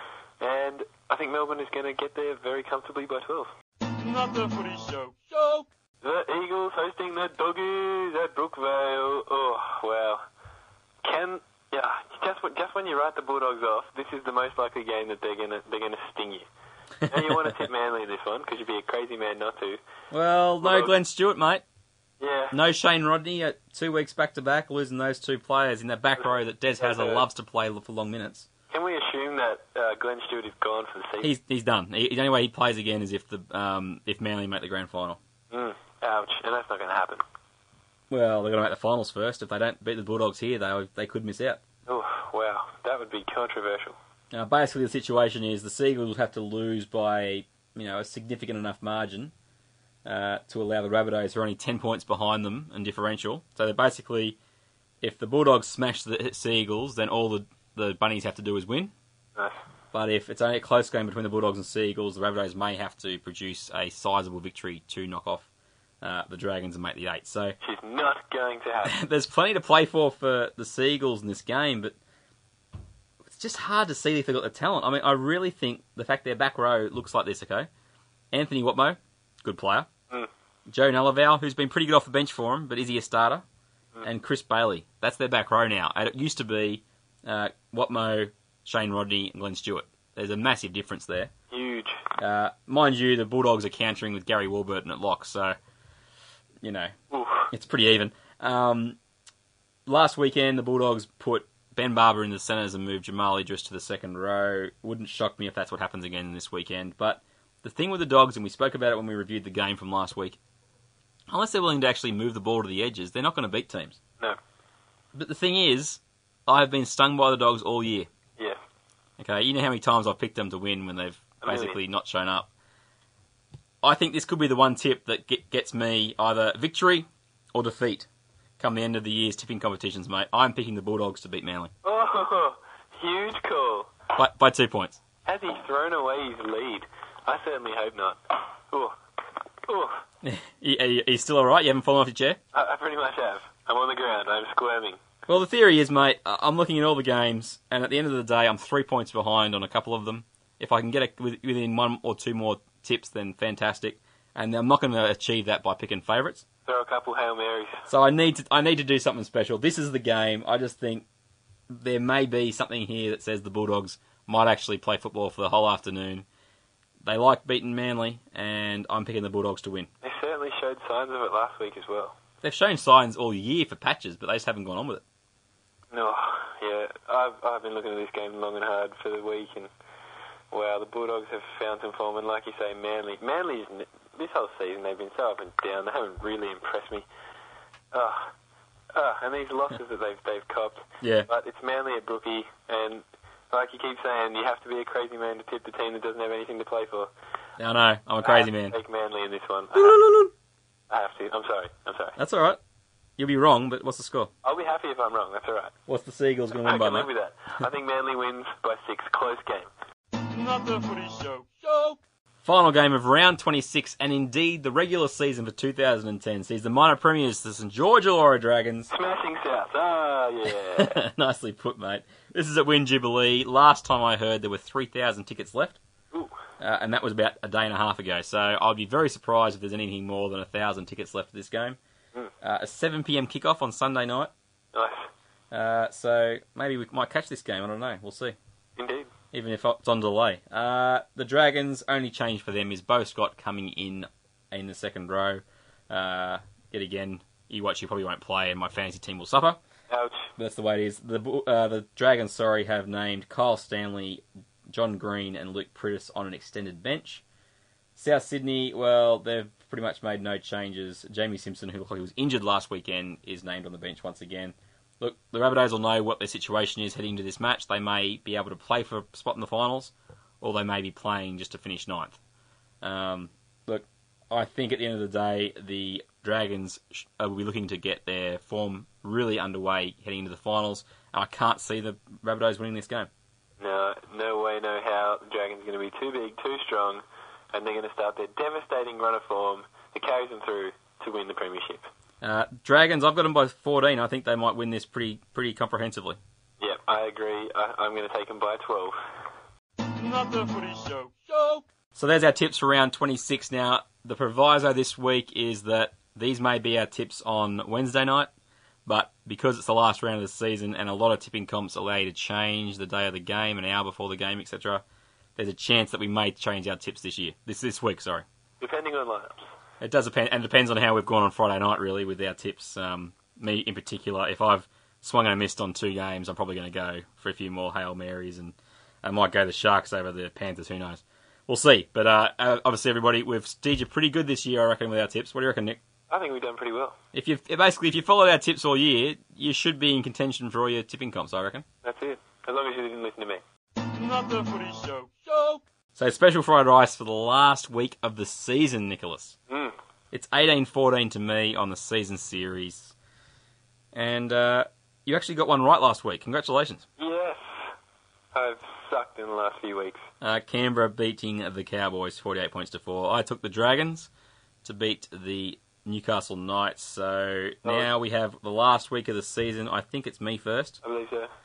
And I think Melbourne is going to get there very comfortably by twelve. Not the footy show. Show. The Eagles hosting the Doggies at Brookvale. Oh, wow. Can... Yeah, just when, just when you write the Bulldogs off, this is the most likely game that they're gonna they're gonna sting you. Now you want to tip Manly in this one because you'd be a crazy man not to. Well, no Well, Glenn Stewart, mate. Yeah. No Shane Rodney at two weeks back to back, losing those two players in that back row that Des Hazard loves to play for long minutes. Can we assume that uh, Glenn Stewart is gone for the season? He's he's done. He, the only way he plays again is if the um, if Manly make the grand final. Mm, ouch, and that's not going to happen. Well, they're going to make the finals first. If they don't beat the Bulldogs here, they they could miss out. Oh, wow, that would be controversial. Now, basically, the situation is the Seagulls would have to lose by you know a significant enough margin uh, to allow the Rabbitohs, who are only ten points behind them in differential. So they're basically, if the Bulldogs smash the Seagulls, then all the the Bunnies have to do is win. Nice. But if it's only a close game between the Bulldogs and Seagulls, the Rabbitohs may have to produce a sizable victory to knock off uh, the Dragons and make the eight. So She's not going to happen. there's plenty to play for for the Seagulls in this game, but it's just hard to see if they've got the talent. I mean, I really think the fact their back row looks like this, okay? Anthony Watmo, good player. Mm. Joe Nullival, who's been pretty good off the bench for him, but is he a starter? Mm. And Chris Bailey. That's their back row now. And it used to be uh, Watmo, Shane Rodney, and Glenn Stewart. There's a massive difference there. Huge. Uh, mind you, the Bulldogs are countering with Gary Warburton at lock, so, you know, Oof. it's pretty even. Um, last weekend, the Bulldogs put Ben Barber in the centres and moved Jamal Idris to the second row. Wouldn't shock me if that's what happens again this weekend. But the thing with the Dogs, and we spoke about it when we reviewed the game from last week, unless they're willing to actually move the ball to the edges, they're not going to beat teams. No. But the thing is, I've been stung by the Dogs all year. Yeah. Okay, you know how many times I've picked them to win when they've A million. basically not shown up. I think this could be the one tip that get, gets me either victory or defeat come the end of the year's tipping competitions, mate. I'm picking the Bulldogs to beat Manly. Oh, huge call. By, by two points. Has he thrown away his lead? I certainly hope not. Ooh. Ooh. Are you, are you still alright? You haven't fallen off your chair? I, I pretty much have. I'm on the ground. I'm squirming. Well, the theory is, mate, I- I'm looking at all the games, and at the end of the day, I'm three points behind on a couple of them. If I can get a, with- within one or two more tips, then fantastic. And I'm not going to achieve that by picking favourites. Throw a couple Hail Marys. So I need to I need to do something special. This is the game. I just think there may be something here that says the Bulldogs might actually play football for the whole afternoon. They like beating Manly, and I'm picking the Bulldogs to win. They certainly showed signs of it last week as well. They've shown signs all year for patches, but they just haven't gone on with it. No, yeah, I've I've been looking at this game long and hard for the week, and wow, the Bulldogs have found some form. And like you say, Manly, Manly's this whole season they've been so up and down. They haven't really impressed me. Oh, oh, and these losses that they've they've copped. Yeah. But it's Manly at Brookie, and like you keep saying, you have to be a crazy man to tip the team that doesn't have anything to play for. I know, I'm a crazy I have man. to take Manly in this one. I have, I have to. I'm sorry. I'm sorry. That's all right. You'll be wrong, but what's the score? I'll be happy if I'm wrong. That's all right. What's the Seagulls going to I win by, can live mate? with that. I think Manly wins by six. Close game. Not the footy show. Show. Final game of round twenty-six, and indeed the regular season for two thousand ten sees the minor premiers, the St George Illawarra Dragons. Smashing South. Ah, yeah. Nicely put, mate. This is at Win Jubilee. Last time I heard there were three thousand tickets left, Ooh. uh, and that was about a day and a half ago. So I'd be very surprised if there's anything more than one thousand tickets left for this game. Mm. Uh, a seven p.m. kickoff on Sunday night. Nice. Uh, so maybe we might catch this game. I don't know. We'll see. Indeed. Even if it's on delay. Uh, the Dragons, only change for them is Bo Scott coming in in the second row. Uh, yet again, Iwachi probably won't play and my fantasy team will suffer. Ouch. But that's the way it is. The uh, the Dragons, sorry, have named Kyle Stanley, John Green and Luke Prittis on an extended bench. South Sydney, well, they've pretty much made no changes. Jamie Simpson, who looked like he was injured last weekend, is named on the bench once again. Look, the Rabbitohs will know what their situation is heading into this match. They may be able to play for a spot in the finals, or they may be playing just to finish ninth. Um, look, I think at the end of the day, the Dragons sh- will be looking to get their form really underway heading into the finals, and I can't see the Rabbitohs winning this game. No, no way, no how. The Dragons are going to be too big, too strong, and they're going to start their devastating run of form that carries them through to win the premiership. Uh, Dragons, I've got them by fourteen. I think they might win this pretty pretty comprehensively. Yep, I agree. I, I'm going to take them by twelve. Not the footy show. Show. So there's our tips for round twenty-six. Now, the proviso this week is that these may be our tips on Wednesday night, but because it's the last round of the season and a lot of tipping comps allow you to change the day of the game, an hour before the game, et cetera, there's a chance that we may change our tips this year. This this week, sorry. Depending on lineups. It does depend, and it depends on how we've gone on Friday night, really, with our tips. Um, me, in particular, if I've swung and I missed on two games, I'm probably going to go for a few more Hail Marys, and I might go the Sharks over the Panthers, who knows. We'll see. But uh, obviously, everybody, we've steered you pretty good this year, I reckon, with our tips. What do you reckon, Nick? I think we've done pretty well. If you Basically, if you followed our tips all year, you should be in contention for all your tipping comps, I reckon. That's it. As long as you didn't listen to me. Not the footy show. Show. So, special fried rice for the last week of the season, Nicholas. Mm. It's eighteen fourteen to me on the season series. And uh, you actually got one right last week. Congratulations. Yes. I've sucked in the last few weeks. Uh, Canberra beating the Cowboys forty-eight points to four. I took the Dragons to beat the Newcastle Knights. So now we have the last week of the season. I think it's me first. I believe so.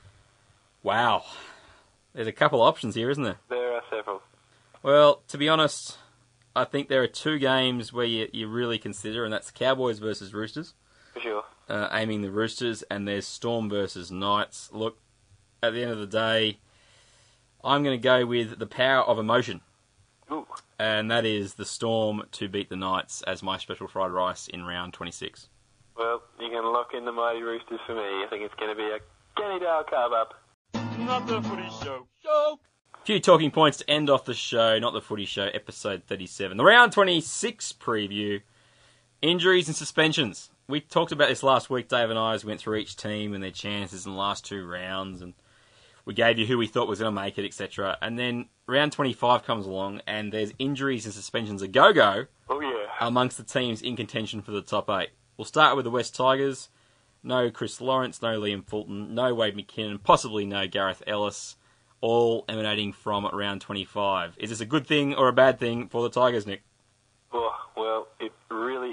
Wow. There's a couple of options here, isn't there? There are several. Well, to be honest, I think there are two games where you, you really consider, and that's Cowboys versus Roosters. For sure. Uh, aiming the Roosters, and there's Storm versus Knights. Look, at the end of the day, I'm going to go with the power of emotion. Ooh. And that is the Storm to beat the Knights as my special fried rice in round twenty-six. Well, you can lock in the Mighty Roosters for me. I think it's going to be a Kenny Dale carve up. Not the footy show. Show. Few talking points to end off the show, not the footy show, episode thirty-seven. The round twenty-six preview, injuries and suspensions. We talked about this last week, Dave and I, as we went through each team and their chances in the last two rounds, and we gave you who we thought was going to make it, et cetera. And then round twenty-five comes along, and there's injuries and suspensions a go-go Oh, yeah. amongst the teams in contention for the top eight. We'll start with the West Tigers. No Chris Lawrence, no Liam Fulton, no Wade McKinnon, possibly no Gareth Ellis, all emanating from round twenty-five. Is this a good thing or a bad thing for the Tigers, Nick? Oh, well, it really...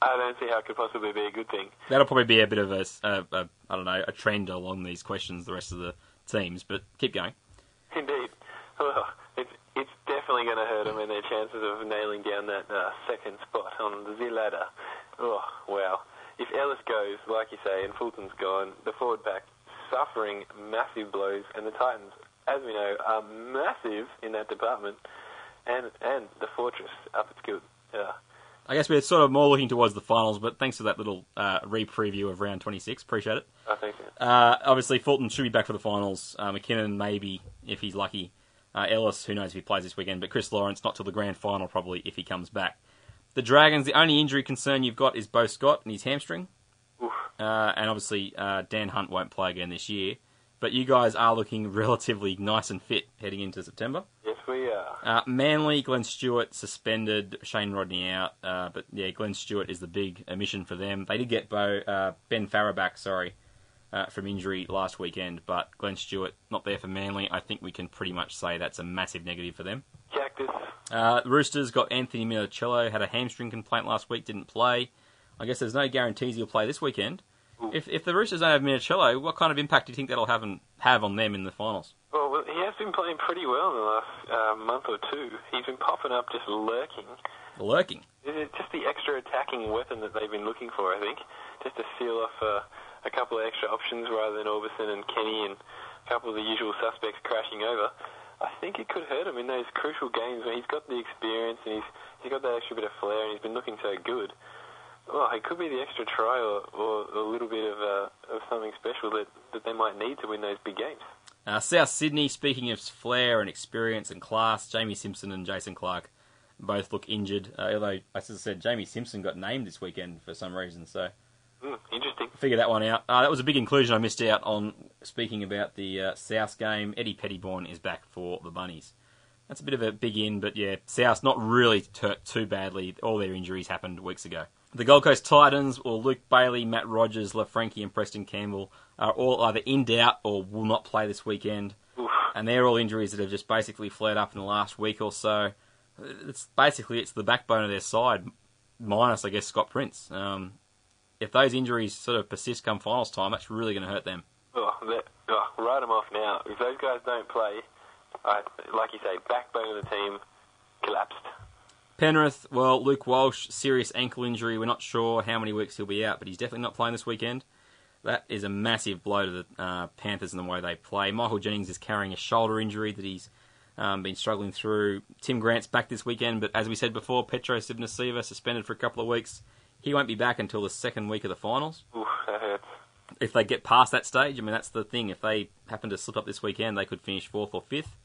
I don't see how it could possibly be a good thing. That'll probably be a bit of a, a, a I don't know, a trend along these questions, the rest of the teams, but keep going. Indeed. Well, it's, it's definitely going to hurt them in their chances of nailing down that uh, second spot on the ladder. Oh, wow. If Ellis goes, like you say, and Fulton's gone, the forward pack suffering massive blows, and the Titans, as we know, are massive in that department, and and the fortress up at Skilton. Yeah. I guess we're sort of more looking towards the finals, but thanks for that little uh, re-preview of round twenty-six. Appreciate it. I think so. Uh, obviously, Fulton should be back for the finals. Uh, McKinnon, maybe, if he's lucky. Uh, Ellis, who knows if he plays this weekend. But Chris Lawrence, not till the grand final, probably, if he comes back. The Dragons, the only injury concern you've got is Bo Scott and his hamstring. Oof. Uh, and obviously, uh, Dan Hunt won't play again this year. But you guys are looking relatively nice and fit heading into September. Yes, we are. Uh, Manly, Glenn Stewart suspended, Shane Rodney out. Uh, but yeah, Glenn Stewart is the big omission for them. They did get Bo, uh, Ben Farrer back, sorry, uh, from injury last weekend. But Glenn Stewart not there for Manly. I think we can pretty much say that's a massive negative for them. Cactus. Uh, Roosters got Anthony Minicello, had a hamstring complaint last week, didn't play. I guess there's no guarantees he'll play this weekend. If if the Roosters don't have Minicello, what kind of impact do you think that'll have on, have on them in the finals? Well, well, he has been playing pretty well in the last uh, month or two. He's been popping up, just lurking. Lurking? It's just the extra attacking weapon that they've been looking for, I think, just to seal off uh, a couple of extra options rather than Orbison and Kenny and a couple of the usual suspects crashing over. I think it could hurt him in those crucial games when he's got the experience and he's he's got that extra bit of flair and he's been looking so good. Well, it could be the extra try or, or a little bit of uh, of something special that, that they might need to win those big games. Uh, South Sydney, speaking of flair and experience and class, Jamie Simpson and Jason Clark both look injured. Uh, although, as I said, Jamie Simpson got named this weekend for some reason, so Mm, interesting. figure that one out. Uh, that was a big inclusion I missed out on. Speaking about the uh, South game, Eddie Pettybourne is back for the Bunnies. That's a bit of a big in, but yeah, South not really hurt too badly. All their injuries happened weeks ago. The Gold Coast Titans, or Luke Bailey, Matt Rogers, LaFranchi and Preston Campbell, are all either in doubt or will not play this weekend. Oof. And they're all injuries that have just basically flared up in the last week or so. It's basically it's the backbone of their side, minus, I guess, Scott Prince. Um, if those injuries sort of persist come finals time, that's really going to hurt them. Oh, that, oh, write them off now. If those guys don't play, I, like you say, backbone of the team collapsed. Penrith, well, Luke Walsh, serious ankle injury. We're not sure how many weeks he'll be out, but he's definitely not playing this weekend. That is a massive blow to the uh, Panthers in the way they play. Michael Jennings is carrying a shoulder injury that he's um, been struggling through. Tim Grant's back this weekend, but as we said before, Petro Sivnasiva suspended for a couple of weeks. He won't be back until the second week of the finals. Oof, that hurts. If they get past that stage, I mean, that's the thing. If they happen to slip up this weekend, they could finish fourth or fifth.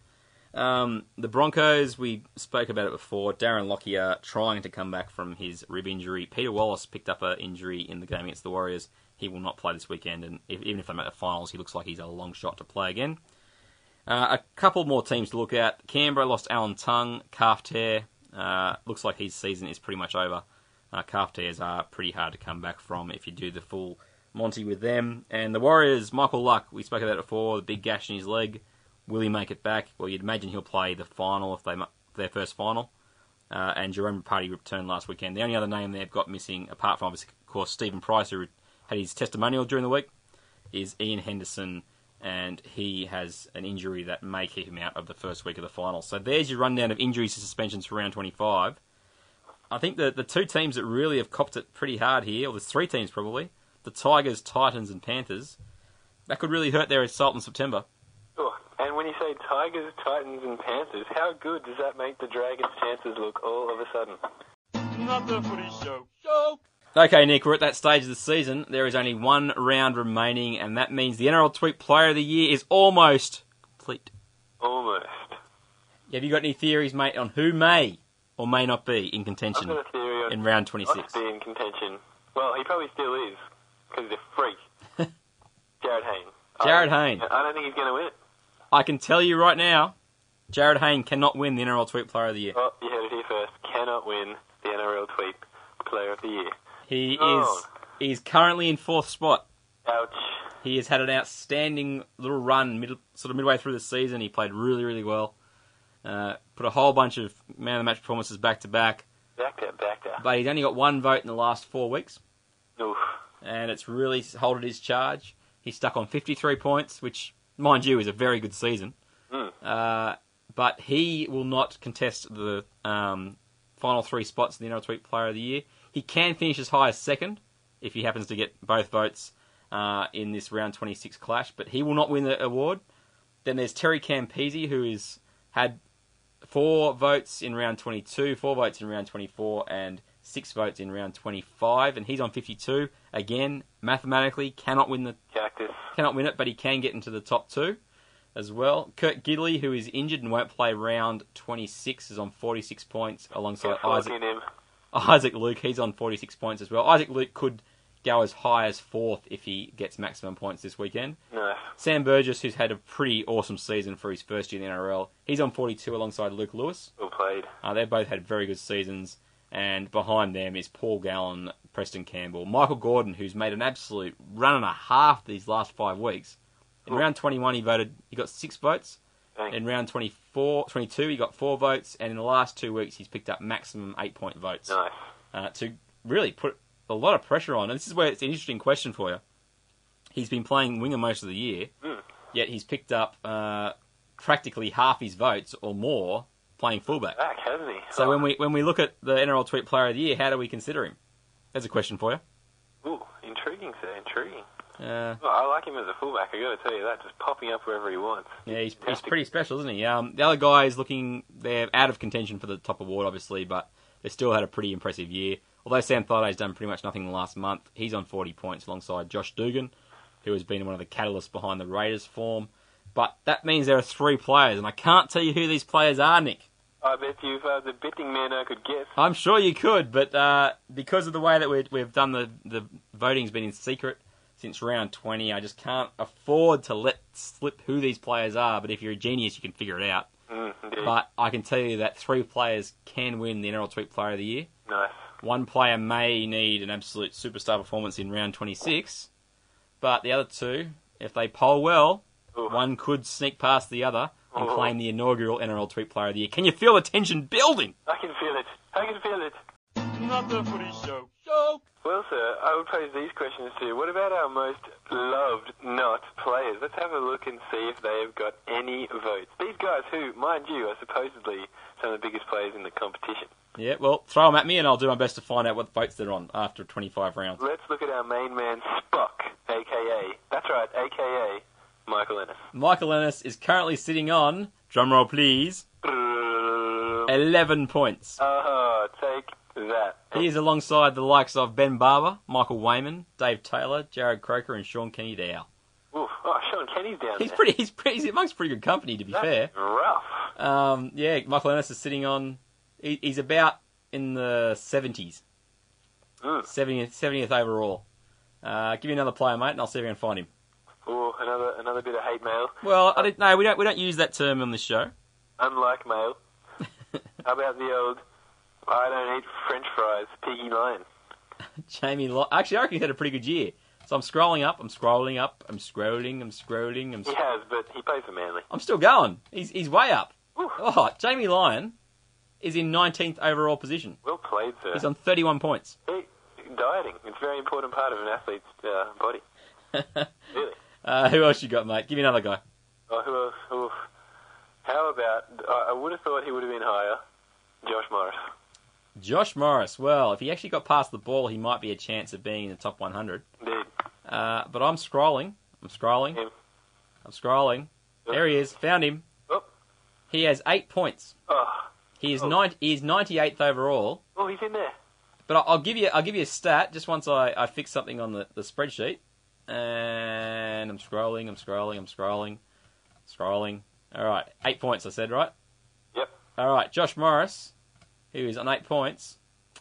Um, the Broncos, we spoke about it before. Darren Lockyer trying to come back from his rib injury. Peter Wallace picked up an injury in the game against the Warriors. He will not play this weekend, and if, even if they make the finals, he looks like he's a long shot to play again. Uh, a couple more teams to look at. Canberra lost Alan Tongue, calf tear. Uh, looks like his season is pretty much over. Uh, calf tears are pretty hard to come back from if you do the full Monty with them. And the Warriors, Michael Luck, we spoke about it before, the big gash in his leg. Will he make it back? Well, you'd imagine he'll play the final if they their first final. Uh, and Jerome Party returned last weekend. The only other name they've got missing, apart from, of course, Stephen Price, who had his testimonial during the week, is Ian Henderson, and he has an injury that may keep him out of the first week of the final. So there's your rundown of injuries and suspensions for round twenty-five. I think the the two teams that really have copped it pretty hard here, or there's three teams probably, the Tigers, Titans and Panthers, that could really hurt their assault in September. Oh, and when you say Tigers, Titans and Panthers, how good does that make the Dragons' chances look all of a sudden? Not the footy show. Show. Okay, Nick, we're at that stage of the season. There is only one round remaining, and that means the N R L Tweet Player of the Year is almost complete. Almost. Have you got any theories, mate, on who may or may not be in I've contention got a theory on in round not twenty-six? to be in contention. Well, he probably still is, because he's a freak. Jared Hayne. Jared I, Hayne. I don't think he's going to win it. I can tell you right now, Jared Hayne cannot win the N R L Tweet Player of the Year. Oh, you heard it here first. Cannot win the N R L Tweet Player of the Year. He Oh. is he's currently in fourth spot. Ouch. He has had an outstanding little run, mid, sort of midway through the season. He played really, really well. Uh, put a whole bunch of man of the match performances back to back. Backed out, backed out. but he's only got one vote in the last four weeks, Oof. and it's really holded his charge. He's stuck on fifty-three points, which, mind you, is a very good season. Mm. Uh, but he will not contest the um, final three spots in the N R L Tweet Player of the Year. He can finish as high as second if he happens to get both votes uh, in this round twenty-six clash, but he will not win the award. Then there's Terry Campese, who has had four votes in round twenty-two, four votes in round twenty-four, and six votes in round twenty-five, and he's on fifty-two. Again, mathematically, cannot win the Cactus. cannot win it, but he can get into the top two as well. Kurt Gidley, who is injured and won't play round twenty-six, is on forty-six points alongside Got Isaac in him. Isaac Luke. He's on forty-six points as well. Isaac Luke could go as high as fourth if he gets maximum points this weekend. Nice. Sam Burgess, who's had a pretty awesome season for his first year in the N R L, he's on forty-two alongside Luke Lewis. Well played. Uh, they've both had very good seasons, and behind them is Paul Gallen, Preston Campbell, Michael Gordon, who's made an absolute run and a half these last five weeks. In Ooh. round twenty-one, he voted. He got six votes. Thanks. In round twenty-four, twenty-two, he got four votes, and in the last two weeks, he's picked up maximum eight-point votes Nice. uh, to really put a lot of pressure on. And this is where it's an interesting question for you. He's been playing winger most of the year, Mm. yet he's picked up uh, practically half his votes or more playing fullback. Back, hasn't he? So oh. when we when we look at the N R L Tweet Player of the Year, how do we consider him? There's a question for you. Ooh, intriguing, sir. Intriguing. Uh, Well, I like him as a fullback. I got to tell you that, just popping up wherever he wants. yeah, he's, he's pretty special, isn't he? Um, the other guy is looking, they're out of contention for the top award, obviously, but they still had a pretty impressive year. Although Sam Thaiday done pretty much nothing in the last month, he's on forty points alongside Josh Dugan, who has been one of the catalysts behind the Raiders' form. But that means there are three players, and I can't tell you who these players are, Nick. I bet you if I was a betting man, I could guess. I'm sure you could, but uh, because of the way that we've, we've done the, the voting's been in secret since round twenty, I just can't afford to let slip who these players are. But if you're a genius, you can figure it out. Mm, indeed. But I can tell you that three players can win the N R L Tweet Player of the Year. Nice. One player may need an absolute superstar performance in round twenty-six, but the other two, if they poll well, Ooh. one could sneak past the other and Ooh. claim the inaugural N R L Tweet Player of the Year. Can you feel the tension building? I can feel it. I can feel it. Not the footy show. Show. Well, sir, I would pose these questions to you. What about our most loved not players? Let's have a look and see if they have got any votes. These guys who, mind you, are supposedly some of the biggest players in the competition. Yeah, well, throw them at me and I'll do my best to find out what votes they're on after twenty-five rounds. Let's look at our main man, Spock, a k a. That's right, a k a. Michael Ennis. Michael Ennis is currently sitting on, drumroll please, eleven points. Oh, take that. He is alongside the likes of Ben Barber, Michael Wayman, Dave Taylor, Jared Croker, and Sean Kenny Dow. Oof. Oh, Sean Kenny's down He's there. pretty. He's pretty. He's amongst pretty good company, to be That's fair. rough. Um, yeah, Michael Ennis is sitting on. He, he's about in the seventies, Mm. seventieth, seventieth overall. Uh, give me another player, mate, and I'll see if I can find him. Ooh, another another bit of hate mail. Well, I didn't, no, we don't. We don't use that term on this show. Unlike mail. How about the old I don't eat French fries, Piggy Lion? Jamie, Lo- actually, I reckon he had a pretty good year. So I'm scrolling up. I'm scrolling up. I'm scrolling. I'm scrolling. I'm. He Sc- has, but he plays for Manly. I'm still going. He's he's way up. Ooh. Oh, Jamie Lyon is in nineteenth overall position. Well played, sir. He's on thirty-one points. Hey, dieting. It's a very important part of an athlete's uh, body. Really. Uh, who else you got, mate? Give me another guy. Oh, who else? Oof. How about, I I would have thought he would have been higher, Josh Morris. Josh Morris. Well, if he actually got past the ball, he might be a chance of being in the top one hundred. Indeed. Uh, but I'm scrolling. I'm scrolling. Him. I'm scrolling. There he is. Found him. Oh. He has eight points. Oh. He is Oh. nine. He is ninety-eighth overall. Oh, he's in there. But I'll, I'll give you. I'll give you a stat just once I, I fix something on the, the spreadsheet. And I'm scrolling. I'm scrolling. I'm scrolling. Scrolling. All right. Eight points. I said right. Yep. All right. Josh Morris, who is on eight points,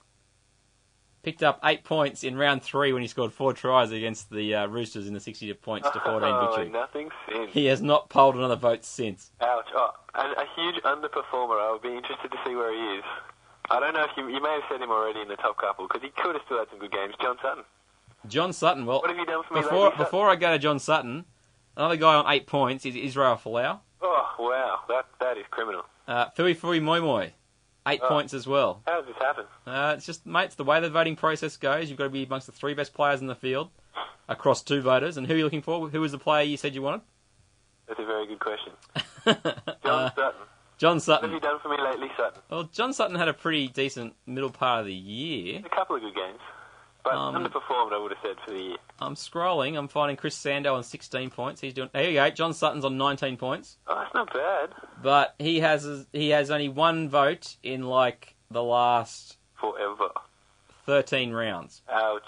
picked up eight points in round three when he scored four tries against the uh, Roosters in the sixty points to fourteen Oh, victory. nothing since. He has not polled another vote since. Ouch. Oh, and a huge underperformer. I would be interested to see where he is. I don't know if you, you may have said him already in the top couple, because he could have still had some good games. John Sutton. John Sutton. Well, What have you done for me before lately, Sutton? before I go to John Sutton, another guy on eight points is Israel Folau. Oh, wow. That, that is criminal. Uh, Fui Fui Moi Moi, eight Oh. points as well. How does this happen? Uh, it's just, mate, it's the way the voting process goes. You've got to be amongst the three best players in the field across two voters. And who are you looking for? Who was the player you said you wanted? That's a very good question. John Uh, Sutton. John What Sutton. have you done for me lately, Sutton? Well, John Sutton had a pretty decent middle part of the year. A couple of good games. But Um, underperformed, I would have said, for the year. I'm scrolling. I'm finding Chris Sandow on sixteen points. He's doing. There you go. John Sutton's on nineteen points, Oh, that's not bad. but he has he has only one vote in like the last Forever. thirteen rounds. Ouch.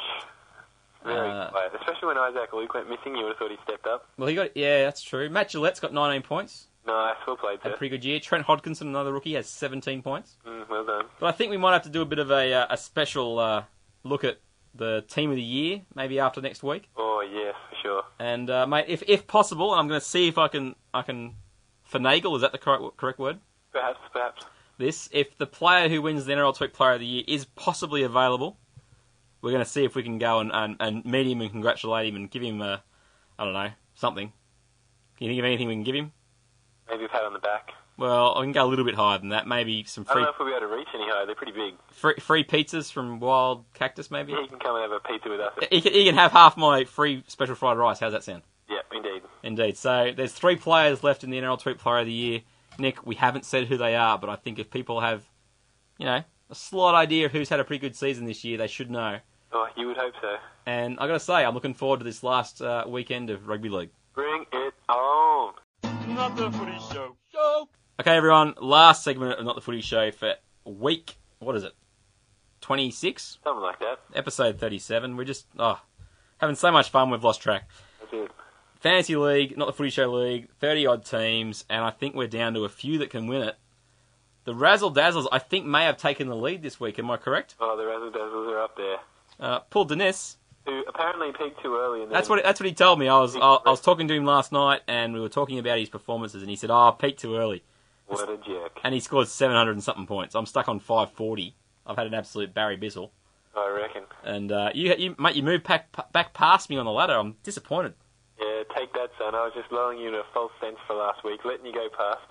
Very Uh, quiet. Especially when Isaac Luke went missing, you would have thought he stepped up. Well, he got yeah, that's true. Matt Gillette's got nineteen points. Nice, well played, Had sir. a pretty good year. Trent Hodkinson, another rookie, has seventeen points. Mm, well done. But I think we might have to do a bit of a uh, a special uh, look at the team of the year, maybe after next week. Oh, yes, for sure. And uh, mate, if if possible, and I'm going to see if I can I can finagle. Is that the correct correct word? Perhaps, perhaps. This, if the player who wins the N R L Tweak Player of the Year is possibly available, we're going to see if we can go and, and, and meet him and congratulate him and give him a, I don't know, something. Can you think of anything we can give him? Maybe a pat on the back. Well, I can go a little bit higher than that. Maybe some I don't free know if we'll be able to reach any higher. They're pretty big. free, free pizzas from Wild Cactus, maybe? He can come and have a pizza with us. He can, he can have half my free special fried rice. How's that sound? Yeah, indeed. Indeed. So there's three players left in the N R L Tweet Player of the Year. Nick, we haven't said who they are, but I think if people have, you know, a slight idea of who's had a pretty good season this year, they should know. Oh, you would hope so. And I got to say, I'm looking forward to this last uh, weekend of rugby league. Bring it on. Not the footy show. Show. Okay, everyone, last segment of Not the Footy Show for week, what is it, twenty-six? Something like that. Episode thirty-seven. We're just, oh, having so much fun, we've lost track. That's it. Fantasy League, Not the Footy Show League, thirty-odd teams, and I think we're down to a few that can win it. The Razzle Dazzles, I think, may have taken the lead this week, am I correct? Oh, the Razzle Dazzles are up there. Uh, Paul Dennis, Who apparently peaked too early. And that's then what that's what he told me. I was I, I was talking to him last night, and we were talking about his performances, and he said, "Oh, I peaked too early," What a jerk. and he scored seven hundred and something points. I'm stuck on five forty. I've had an absolute Barry Bissell, I reckon. and uh, you, you, mate, you moved back back past me on the ladder. I'm disappointed. Yeah, take that, son. I was just lulling you in a false sense for last week, letting you go past.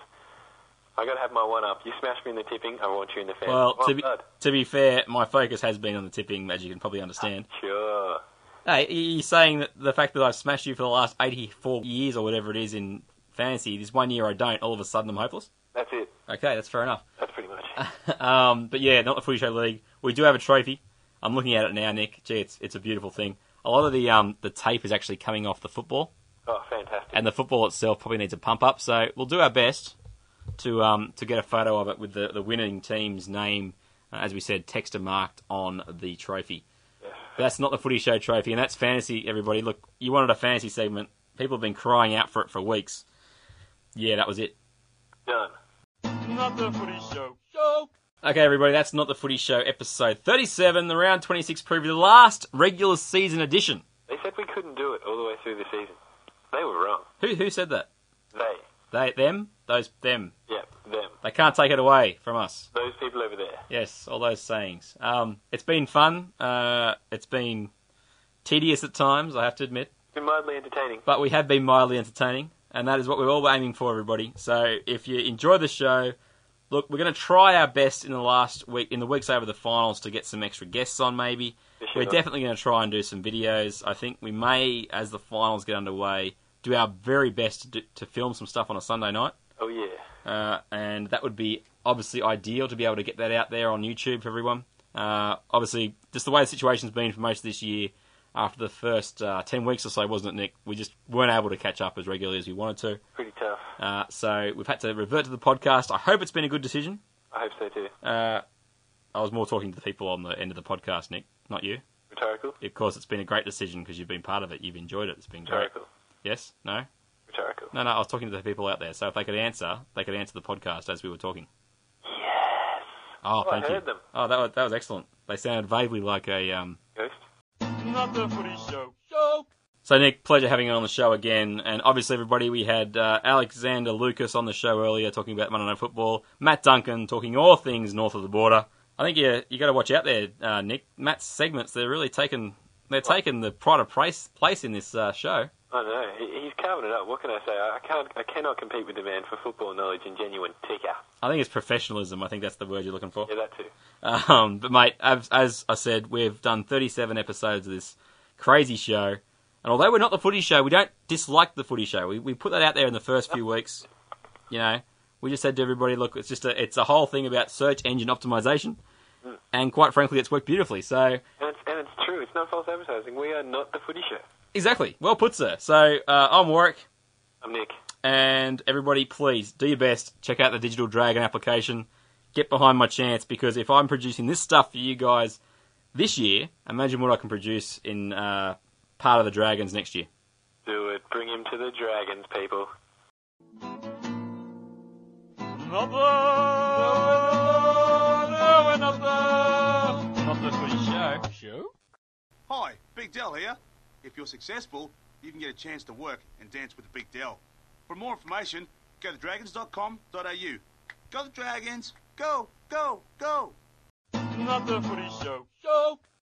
I got to have my one up. You smashed me in the tipping, I want you in the fan. Well, Well to be done. to be fair, my focus has been on the tipping, as you can probably understand. Sure. Hey, you're saying that the fact that I've smashed you for the last eighty-four years or whatever it is in fantasy, this one year I don't, all of a sudden I'm hopeless? That's it. Okay, that's fair enough. That's pretty much. um, but yeah, Not the Footy Show League. We do have a trophy. I'm looking at it now, Nick. Gee, it's it's a beautiful thing. A lot of the um the tape is actually coming off the football, Oh, fantastic. and the football itself probably needs a pump up. So we'll do our best to um to get a photo of it with the, the winning team's name, uh, as we said, texter marked on the trophy. Yes. That's Not the Footy Show trophy, and that's fantasy, everybody. Look, you wanted a fantasy segment. People have been crying out for it for weeks. Yeah, that was it. Done. Not the footy show. Show. Okay, everybody, that's Not the Footy Show, episode thirty-seven, the round twenty-six preview, the last regular season edition. They said we couldn't do it all the way through the season. They were wrong. Who who said that? They. They, them, those, them. Yeah, them. They can't take it away from us. Those people over there. Yes, all those sayings. Um, it's been fun. Uh, it's been tedious at times, I have to admit, It's been mildly entertaining. but we have been mildly entertaining, and that is what we're all aiming for, everybody. So if you enjoy the show, look, we're going to try our best in the last week, in the weeks over the finals, to get some extra guests on, maybe. For We're sure. definitely going to try and do some videos. I think we may, as the finals get underway, do our very best to, do, to film some stuff on a Sunday night. Oh, yeah. Uh, and that would be obviously ideal to be able to get that out there on YouTube for everyone. Uh, obviously, just the way the situation's been for most of this year, after the first uh, ten weeks or so, wasn't it, Nick? We just weren't able to catch up as regularly as we wanted to. Pretty tough. Uh, so we've had to revert to the podcast. I hope it's been a good decision. I hope so, too. Uh, I was more talking to the people on the end of the podcast, Nick, not you. Rhetorical? Of course, it's been a great decision because you've been part of it. You've enjoyed it. It's been great. Rhetorical. Yes? No? Rhetorical. No, no, I was talking to the people out there. So if they could answer, they could answer the podcast as we were talking. Yes! Oh, Oh, I thank you. heard them. Oh, that was, that was excellent. They sounded vaguely like a... Um... Ghost? Not the footy show. Show. So, Nick, pleasure having you on the show again. And obviously, everybody, we had uh, Alexander Lucas on the show earlier talking about Monday Night Football. Matt Duncan talking all things north of the border. I think you you got to watch out there, uh, Nick. Matt's segments, they're really taking... They're taking the pride of place, place in this uh, show. I know. He, he's carving it up. What can I say? I can't. I cannot compete with the man for football knowledge and genuine ticker. I think it's professionalism. I think that's the word you're looking for. Yeah, that too. Um, but mate, as, as I said, we've done thirty-seven episodes of this crazy show, and although we're not the footy show, we don't dislike the footy show. We we put that out there in the first few weeks. You know, we just said to everybody, look, it's just a it's a whole thing about search engine optimization, mm. and quite frankly, it's worked beautifully. So, and it's, and it's true. It's not false advertising. We are not the footy show. Exactly. Well put, sir. So, uh, I'm Warwick. I'm Nick. And everybody, please, do your best. Check out the Digital Dragon application. Get behind my chance, because if I'm producing this stuff for you guys this year, imagine what I can produce in uh, part of the Dragons next year. Do it. Bring him to the Dragons, people. Another, no, another, not the footy show. Show? Hi, Big Del here. If you're successful, you can get a chance to work and dance with the Big Del. For more information, go to dragons dot com dot a u. Go the Dragons! Go, go, go! Not the footy show. Show.